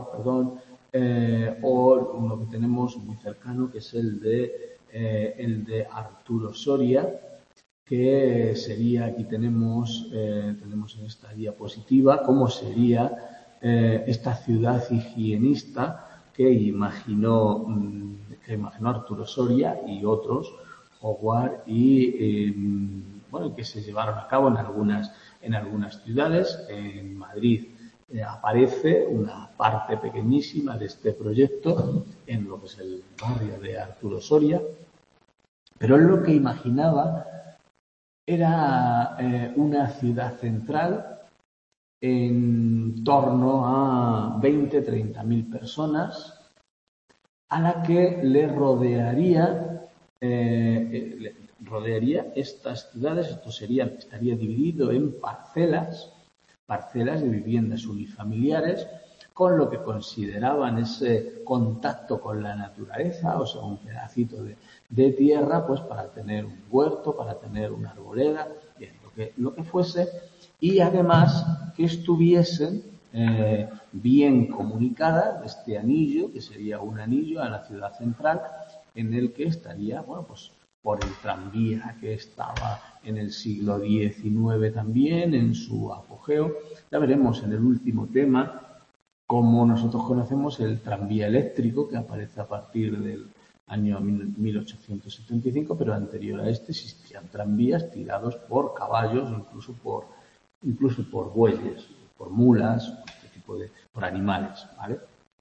o uno que tenemos muy cercano, que es el de Arturo Soria, que sería, aquí tenemos en esta diapositiva, cómo sería esta ciudad higienista que imaginó Arturo Soria y otros, Howard, y que se llevaron a cabo en algunas ciudades. En Madrid aparece una parte pequeñísima de este proyecto en lo que es el barrio de Arturo Soria, pero él lo que imaginaba era una ciudad central en torno a 20-30.000 personas, a la que le rodearía estas ciudades. Esto estaría dividido en parcelas de viviendas unifamiliares, con lo que consideraban ese contacto con la naturaleza, o sea, un pedacito de tierra, pues para tener un huerto, para tener una arboleda, bien, lo que fuese, y además que estuviesen bien comunicadas, este anillo, que sería un anillo a la ciudad central, en el que estaría, por el tranvía que estaba en el siglo XIX también, en su apogeo. Ya veremos en el último tema cómo nosotros conocemos el tranvía eléctrico, que aparece a partir del año 1875, pero anterior a este existían tranvías tirados por caballos, incluso por bueyes, por mulas, por animales, ¿vale?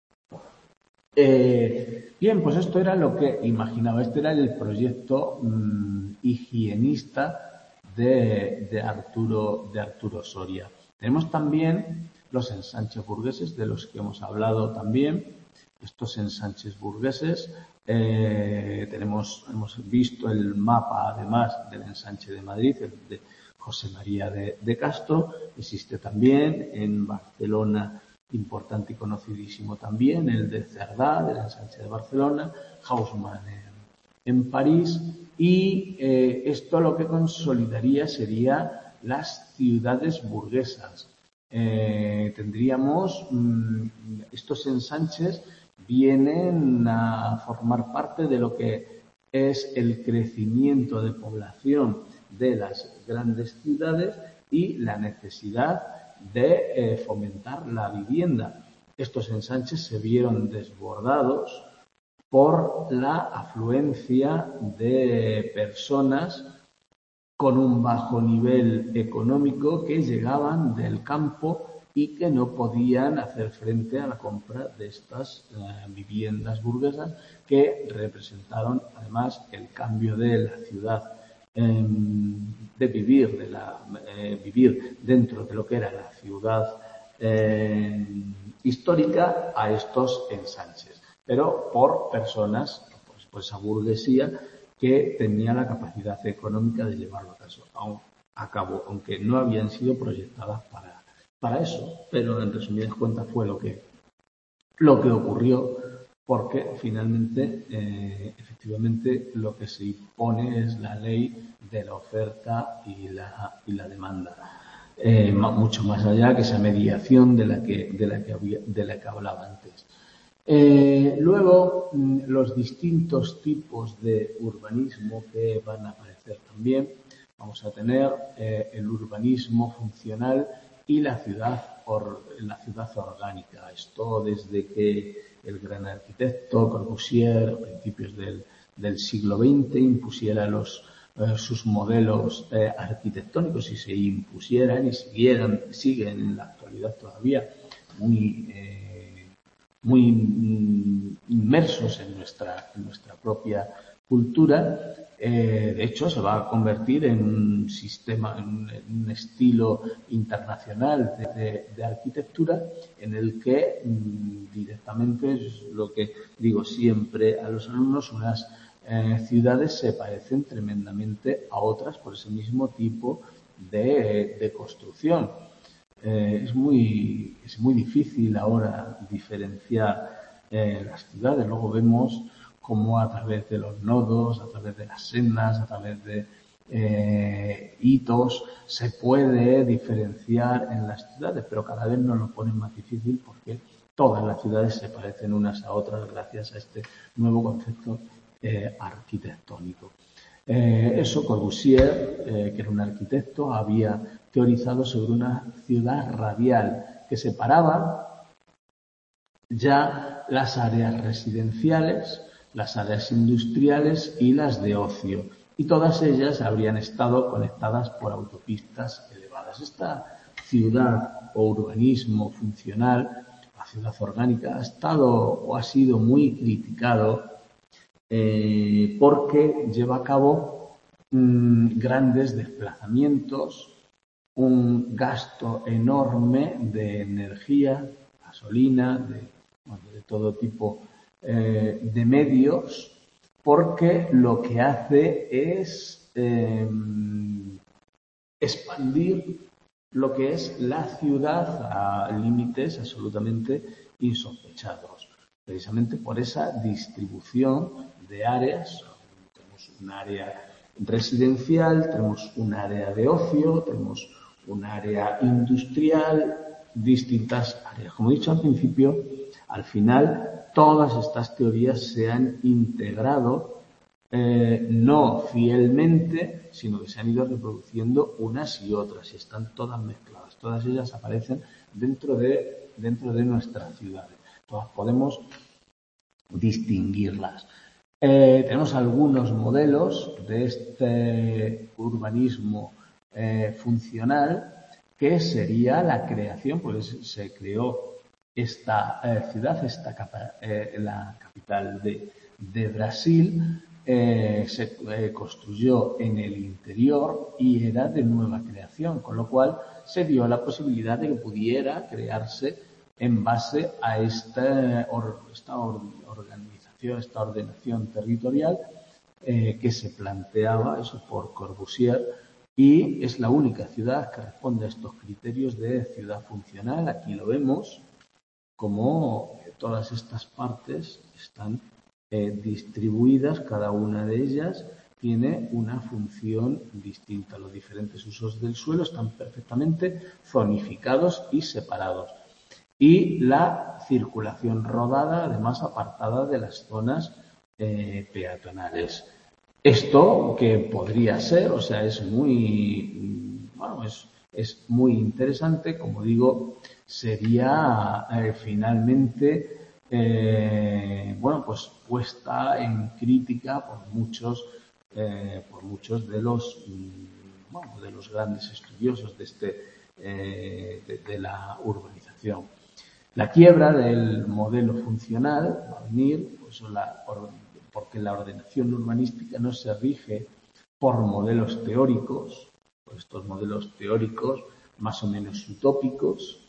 Bien, pues esto era lo que imaginaba. Este era el proyecto higienista de Arturo Soria. Tenemos también los ensanches burgueses, de los que hemos hablado también. Estos ensanches burgueses, hemos visto el mapa, además del ensanche de Madrid, el de José María de Castro. Existe también en Barcelona, importante y conocidísimo también, el de Cerdá, del ensanche de Barcelona, Haussmann en París, y esto lo que consolidaría sería las ciudades burguesas. Tendríamos estos ensanches vienen a formar parte de lo que es el crecimiento de población de las grandes ciudades y la necesidad de fomentar la vivienda. Estos ensanches se vieron desbordados por la afluencia de personas con un bajo nivel económico que llegaban del campo y que no podían hacer frente a la compra de estas viviendas burguesas, que representaron además el cambio de la ciudad de vivir, vivir dentro de lo que era la ciudad histórica a estos ensanches, pero por personas, pues, por esa burguesía que tenía la capacidad económica de llevarlo a cabo, aunque no habían sido proyectadas para eso, pero en resumidas cuentas fue lo que ocurrió, porque finalmente, efectivamente, lo que se impone es la ley de la oferta y la demanda, mucho más allá que esa mediación de la que hablaba antes. Luego, los distintos tipos de urbanismo que van a aparecer también. Vamos a tener el urbanismo funcional y la ciudad orgánica. Esto desde que el gran arquitecto Corbusier, a principios del siglo XX, impusiera sus modelos arquitectónicos y se impusieran y siguen en la actualidad todavía muy inmersos en nuestra propia cultura. De hecho, se va a convertir en un sistema, en un estilo internacional de arquitectura en el que directamente, es lo que digo siempre a los alumnos, unas ciudades se parecen tremendamente a otras por ese mismo tipo de construcción. Es muy difícil ahora diferenciar las ciudades. Luego vemos cómo a través de los nodos, a través de las sendas, a través de hitos, se puede diferenciar en las ciudades, pero cada vez nos lo ponen más difícil porque todas las ciudades se parecen unas a otras gracias a este nuevo concepto arquitectónico. Eso Corbusier, que era un arquitecto, había teorizado sobre una ciudad radial que separaba ya las áreas residenciales, las áreas industriales y las de ocio. Y todas ellas habrían estado conectadas por autopistas elevadas. Esta ciudad o urbanismo funcional, la ciudad orgánica, ha sido muy criticado porque lleva a cabo grandes desplazamientos, un gasto enorme de energía, gasolina, de todo tipo de medios, porque lo que hace es expandir lo que es la ciudad a límites absolutamente insospechados, precisamente por esa distribución de áreas. Tenemos un área residencial, tenemos un área de ocio, tenemos un área industrial, distintas áreas. Como he dicho al principio, al final todas estas teorías se han integrado no fielmente, sino que se han ido reproduciendo unas y otras y están todas mezcladas. Todas ellas aparecen dentro de nuestras ciudades. Todas podemos distinguirlas. Tenemos algunos modelos de este urbanismo funcional, que sería la creación, pues se creó esta ciudad, la capital de Brasil, se construyó en el interior y era de nueva creación, con lo cual se dio la posibilidad de que pudiera crearse en base a esta organización, esta ordenación territorial que se planteaba eso por Corbusier, y es la única ciudad que responde a estos criterios de ciudad funcional. Aquí lo vemos, como todas estas partes están distribuidas, cada una de ellas tiene una función distinta. Los diferentes usos del suelo están perfectamente zonificados y separados. Y la circulación rodada, además, apartada de las zonas peatonales. Esto que podría ser, o sea, es muy, bueno, es muy interesante. Como digo, sería finalmente bueno, pues puesta en crítica por muchos de los grandes estudiosos de la urbanización. La quiebra del modelo funcional va a venir pues, porque la ordenación urbanística no se rige por modelos teóricos, por estos modelos teóricos más o menos utópicos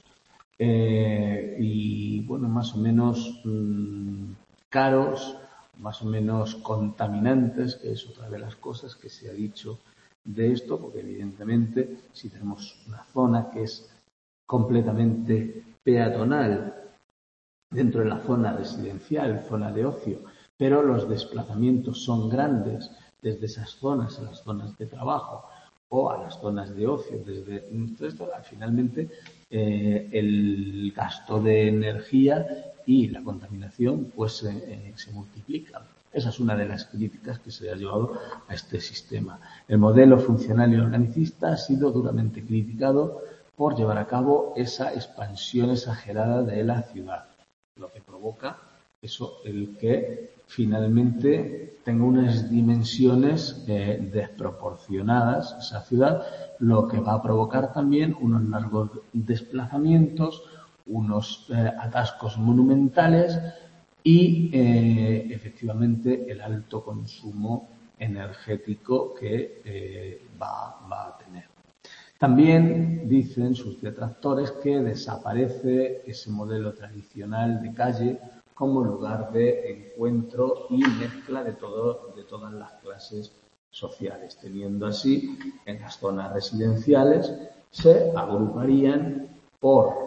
y, bueno, más o menos caros, más o menos contaminantes, que es otra de las cosas que se ha dicho de esto, porque evidentemente si tenemos una zona que es completamente peatonal dentro de la zona residencial, zona de ocio, pero los desplazamientos son grandes desde esas zonas a las zonas de trabajo o a las zonas de ocio, desde esto, finalmente el gasto de energía y la contaminación pues se multiplican. Esa es una de las críticas que se ha llevado a este sistema. El modelo funcional y organicista ha sido duramente criticado por llevar a cabo esa expansión exagerada de la ciudad, lo que provoca eso, el que finalmente tenga unas dimensiones desproporcionadas esa ciudad, lo que va a provocar también unos largos desplazamientos, unos atascos monumentales y efectivamente el alto consumo energético que va a tener. También dicen sus detractores que desaparece ese modelo tradicional de calle como lugar de encuentro y mezcla de todas las clases sociales, teniendo así en las zonas residenciales se agruparían por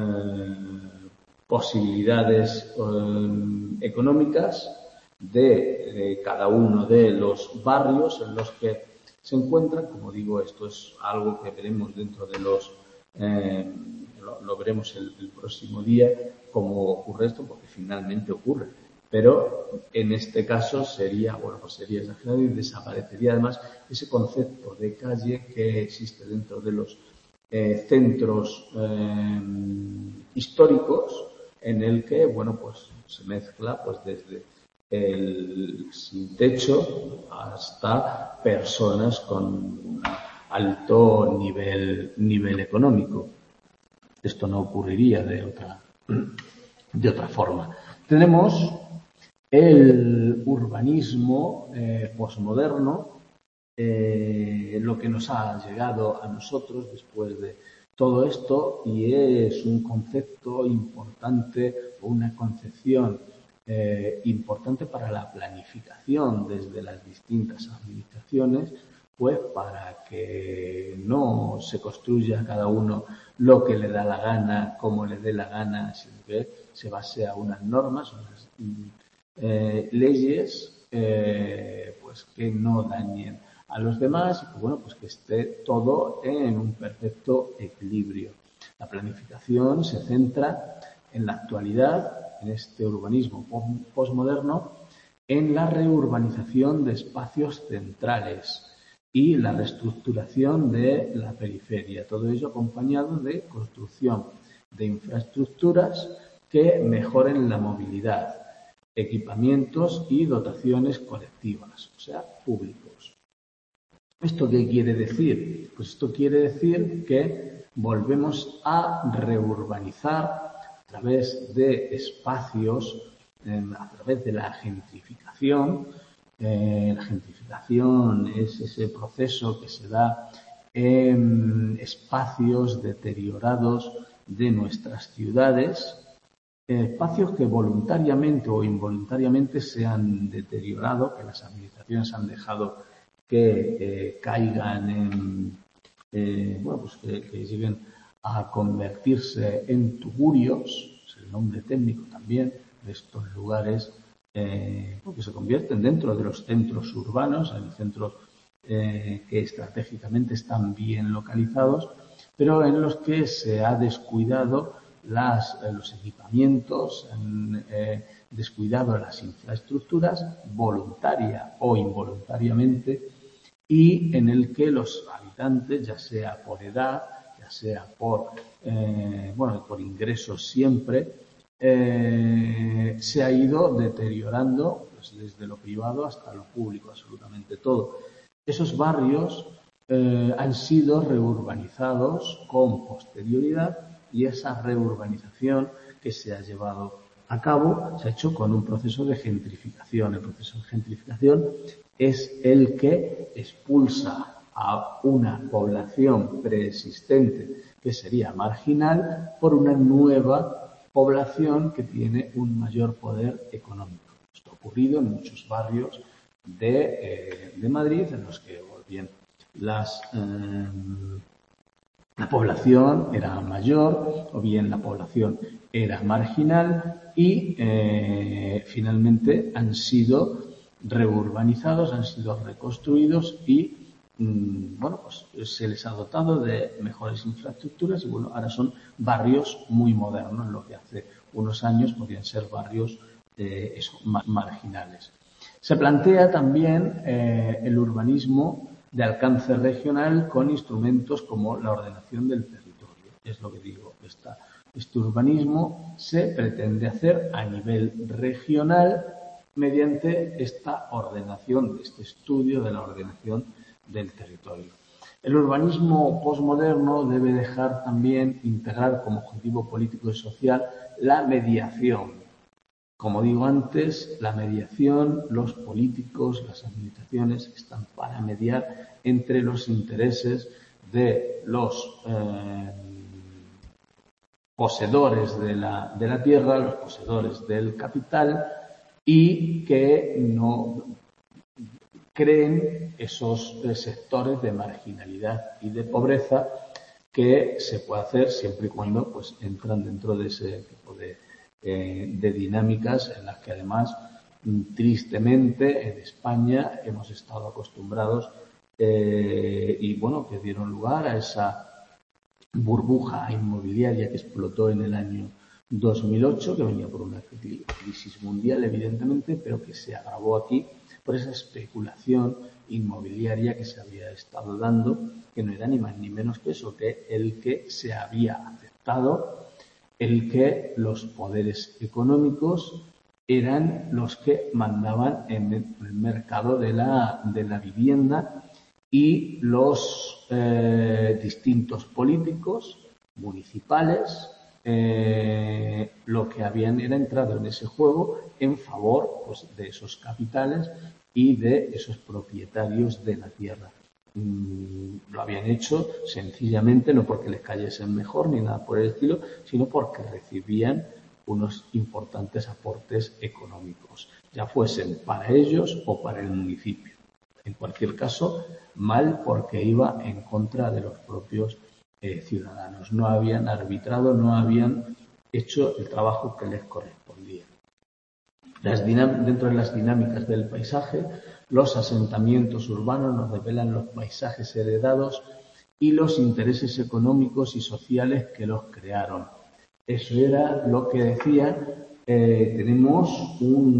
posibilidades económicas de cada uno de los barrios en los que se encuentran. Como digo, esto es algo que veremos dentro de los lo veremos el próximo día cómo ocurre esto, porque finalmente ocurre, pero en este caso sería exagerado y desaparecería además ese concepto de calle que existe dentro de los centros históricos, en el que pues se mezcla pues desde el sin techo hasta personas con un alto nivel económico. Esto no ocurriría de otra forma. Tenemos el urbanismo posmoderno, lo que nos ha llegado a nosotros después de todo esto, y es un concepto importante o una concepción importante para la planificación desde las distintas administraciones, pues para que no se construya cada uno lo que le da la gana, como le dé la gana, sino que se base a unas normas, unas leyes pues que no dañen a los demás y que, pues que esté todo en un perfecto equilibrio. La planificación se centra en la actualidad, en este urbanismo posmoderno, en la reurbanización de espacios centrales y la reestructuración de la periferia. Todo ello acompañado de construcción de infraestructuras que mejoren la movilidad, equipamientos y dotaciones colectivas, o sea, públicos. ¿Esto qué quiere decir? Pues esto quiere decir que volvemos a reurbanizar a través de espacios, a través de la gentrificación. La gentrificación es ese proceso que se da en espacios deteriorados de nuestras ciudades, espacios que voluntariamente o involuntariamente se han deteriorado, que las administraciones han dejado que caigan que lleguen a convertirse en tuburios, es el nombre técnico también de estos lugares, que se convierten dentro de los centros urbanos, en centros que estratégicamente están bien localizados, pero en los que se ha descuidado los equipamientos, descuidado las infraestructuras, voluntaria o involuntariamente, y en el que los habitantes, ya sea por edad, ya sea por ingresos siempre, se ha ido deteriorando pues, desde lo privado hasta lo público, absolutamente todo. Esos barrios han sido reurbanizados con posterioridad y esa reurbanización que se ha llevado a cabo se ha hecho con un proceso de gentrificación. El proceso de gentrificación es el que expulsa a una población preexistente que sería marginal por una nueva población que tiene un mayor poder económico. Esto ha ocurrido en muchos barrios de Madrid, en los que bien la población era mayor o bien la población era marginal y finalmente han sido reurbanizados, han sido reconstruidos y bueno, pues se les ha dotado de mejores infraestructuras y bueno, ahora son barrios muy modernos, lo que hace unos años podían ser barrios marginales. Se plantea también el urbanismo de alcance regional con instrumentos como la ordenación del territorio. Es lo que digo, este urbanismo se pretende hacer a nivel regional mediante esta ordenación, este estudio de la ordenación del territorio. El urbanismo posmoderno debe dejar también integrar como objetivo político y social la mediación. Como digo antes, la mediación, los políticos, las administraciones están para mediar entre los intereses de los poseedores de la tierra, los poseedores del capital y que no creen esos sectores de marginalidad y de pobreza que se puede hacer siempre y cuando pues entran dentro de ese tipo de dinámicas en las que además tristemente en España hemos estado acostumbrados y bueno, que dieron lugar a esa burbuja inmobiliaria que explotó en el año 2008, que venía por una crisis mundial evidentemente, pero que se agravó aquí por esa especulación inmobiliaria que se había estado dando, que no era ni más ni menos que eso, que el que se había aceptado el que los poderes económicos eran los que mandaban en el mercado de la vivienda y los distintos políticos municipales lo que habían era entrado en ese juego en favor pues, de esos capitales y de esos propietarios de la tierra. Lo habían hecho sencillamente no porque les cayesen mejor ni nada por el estilo, sino porque recibían unos importantes aportes económicos, ya fuesen para ellos o para el municipio. En cualquier caso, mal porque iba en contra de los propios ciudadanos. No habían arbitrado, no habían hecho el trabajo que les correspondía. Dentro de las dinámicas del paisaje, los asentamientos urbanos nos revelan los paisajes heredados y los intereses económicos y sociales que los crearon. Eso era lo que decía, tenemos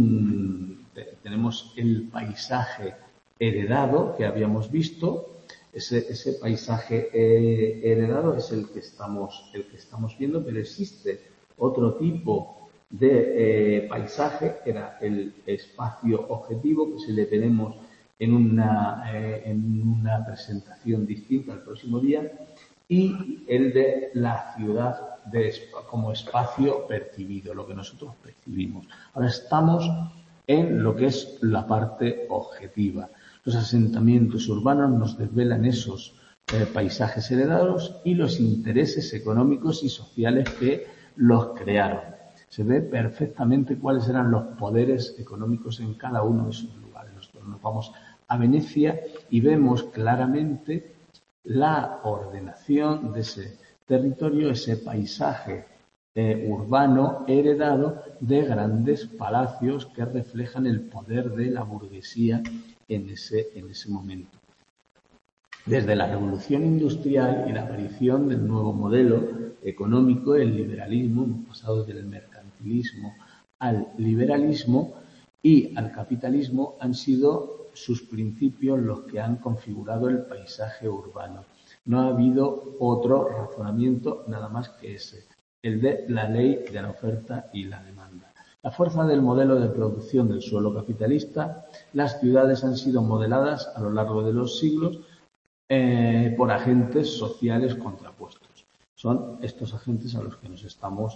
el paisaje heredado que habíamos visto. Ese paisaje heredado es el que estamos viendo, pero existe otro tipo de paisaje, que era el espacio objetivo, que se le tenemos en una presentación distinta el próximo día, y el de la ciudad como espacio percibido, lo que nosotros percibimos. Ahora estamos en lo que es la parte objetiva. Los asentamientos urbanos nos desvelan esos paisajes heredados y los intereses económicos y sociales que los crearon. Se ve perfectamente cuáles eran los poderes económicos en cada uno de esos lugares. Nosotros nos vamos a Venecia y vemos claramente la ordenación de ese territorio, ese paisaje urbano heredado de grandes palacios que reflejan el poder de la burguesía en ese momento. Desde la revolución industrial y la aparición del nuevo modelo económico, el liberalismo, hemos pasado del mercantilismo al liberalismo y al capitalismo, han sido sus principios los que han configurado el paisaje urbano. No ha habido otro razonamiento nada más que ese, el de la ley de la oferta y la demanda. La fuerza del modelo de producción del suelo capitalista, las ciudades han sido modeladas a lo largo de los siglos por agentes sociales contrapuestos. Son estos agentes a los que nos estamos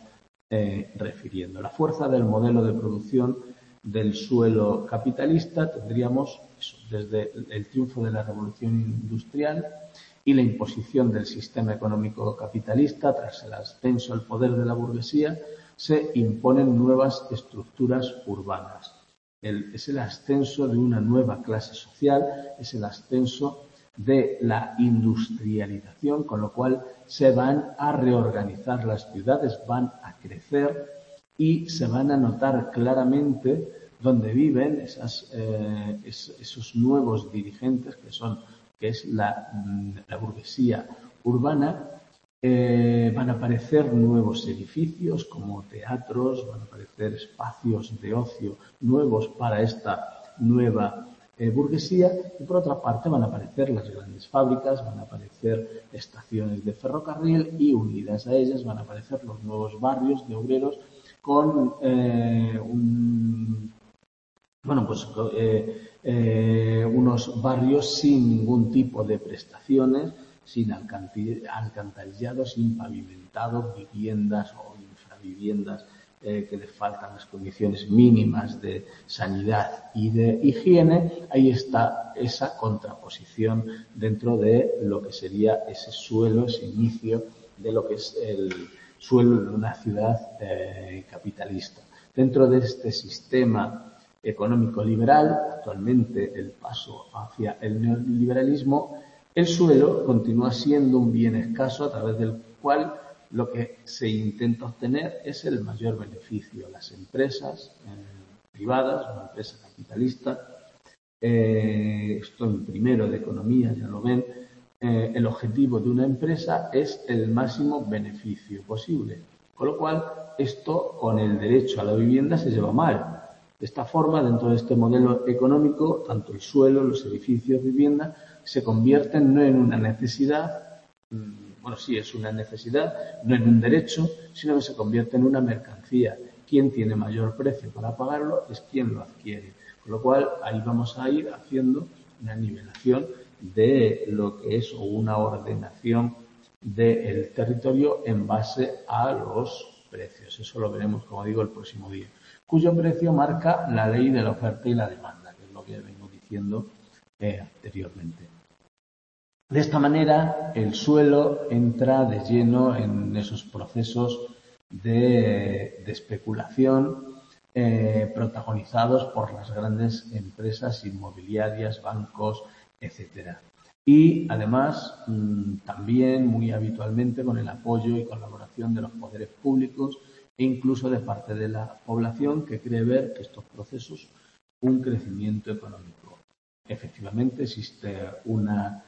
refiriendo. La fuerza del modelo de producción del suelo capitalista tendríamos eso, desde el triunfo de la revolución industrial y la imposición del sistema económico capitalista tras el ascenso al poder de la burguesía, se imponen nuevas estructuras urbanas. Es el ascenso de una nueva clase social, es el ascenso de la industrialización, con lo cual se van a reorganizar las ciudades, van a crecer y se van a notar claramente dónde viven esos nuevos dirigentes que es la burguesía urbana. Van a aparecer nuevos edificios como teatros, van a aparecer espacios de ocio nuevos para esta nueva burguesía, y por otra parte van a aparecer las grandes fábricas, van a aparecer estaciones de ferrocarril y unidas a ellas van a aparecer los nuevos barrios de obreros con unos barrios sin ningún tipo de prestaciones, sin alcantarillado, sin pavimentados, viviendas o infraviviendas que les faltan las condiciones mínimas de sanidad y de higiene. Ahí está esa contraposición dentro de lo que sería ese suelo, ese inicio de lo que es el suelo de una ciudad capitalista. Dentro de este sistema económico liberal, actualmente el paso hacia el neoliberalismo, el suelo continúa siendo un bien escaso a través del cual lo que se intenta obtener es el mayor beneficio. Las empresas privadas, una empresa capitalista, esto en primero de economía, ya lo ven, el objetivo de una empresa es el máximo beneficio posible. Con lo cual, esto con el derecho a la vivienda se lleva mal. De esta forma, dentro de este modelo económico, tanto el suelo, los edificios, vivienda, se convierten no en una necesidad, sí es una necesidad, no en un derecho, sino que se convierte en una mercancía. Quien tiene mayor precio para pagarlo es quien lo adquiere. Con lo cual, ahí vamos a ir haciendo una nivelación de lo que es o una ordenación del territorio en base a los precios. Eso lo veremos, como digo, el próximo día. Cuyo precio marca la ley de la oferta y la demanda, que es lo que vengo diciendo anteriormente. De esta manera, el suelo entra de lleno en esos procesos de especulación protagonizados por las grandes empresas inmobiliarias, bancos, etcétera. Y además, también muy habitualmente con el apoyo y colaboración de los poderes públicos e incluso de parte de la población que cree ver que estos procesos un crecimiento económico. Efectivamente, existe una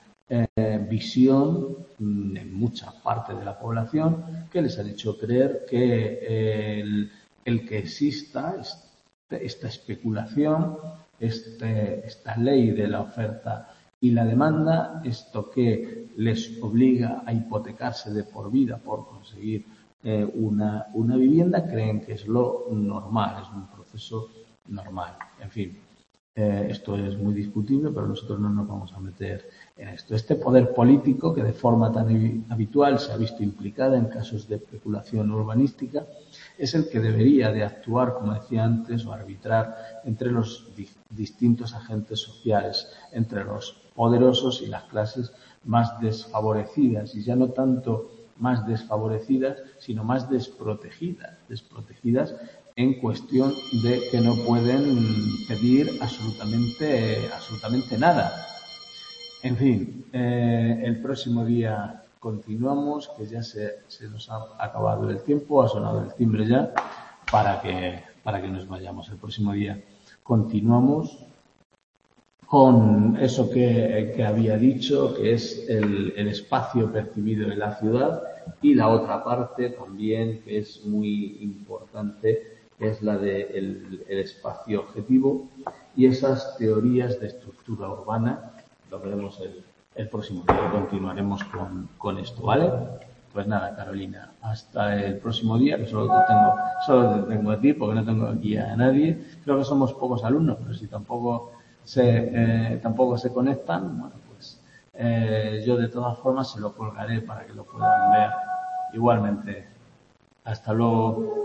visión en mucha parte de la población que les ha hecho creer que el que exista esta especulación, esta ley de la oferta y la demanda, esto que les obliga a hipotecarse de por vida por conseguir una vivienda, creen que es lo normal, es un proceso normal. En fin, esto es muy discutible, pero nosotros no nos vamos a meter en esto. Este poder político, que de forma tan habitual se ha visto implicada en casos de especulación urbanística, es el que debería de actuar, como decía antes, o arbitrar entre los distintos agentes sociales, entre los poderosos y las clases más desfavorecidas, y ya no tanto más desfavorecidas, sino más desprotegidas en cuestión de que no pueden pedir absolutamente nada. En fin, el próximo día continuamos, que ya se nos ha acabado el tiempo, ha sonado el timbre ya, para que nos vayamos. El próximo día continuamos con eso que había dicho, que es el espacio percibido en la ciudad, y la otra parte también, que es muy importante, es la del espacio objetivo y esas teorías de estructura urbana. Lo veremos el próximo día. Continuaremos con esto, ¿vale? Pues nada, Carolina, hasta el próximo día, que solo te tengo a ti, porque no tengo aquí a nadie. Creo que somos pocos alumnos, pero si tampoco se conectan, bueno, pues yo de todas formas se lo colgaré para que lo puedan ver igualmente. Hasta luego.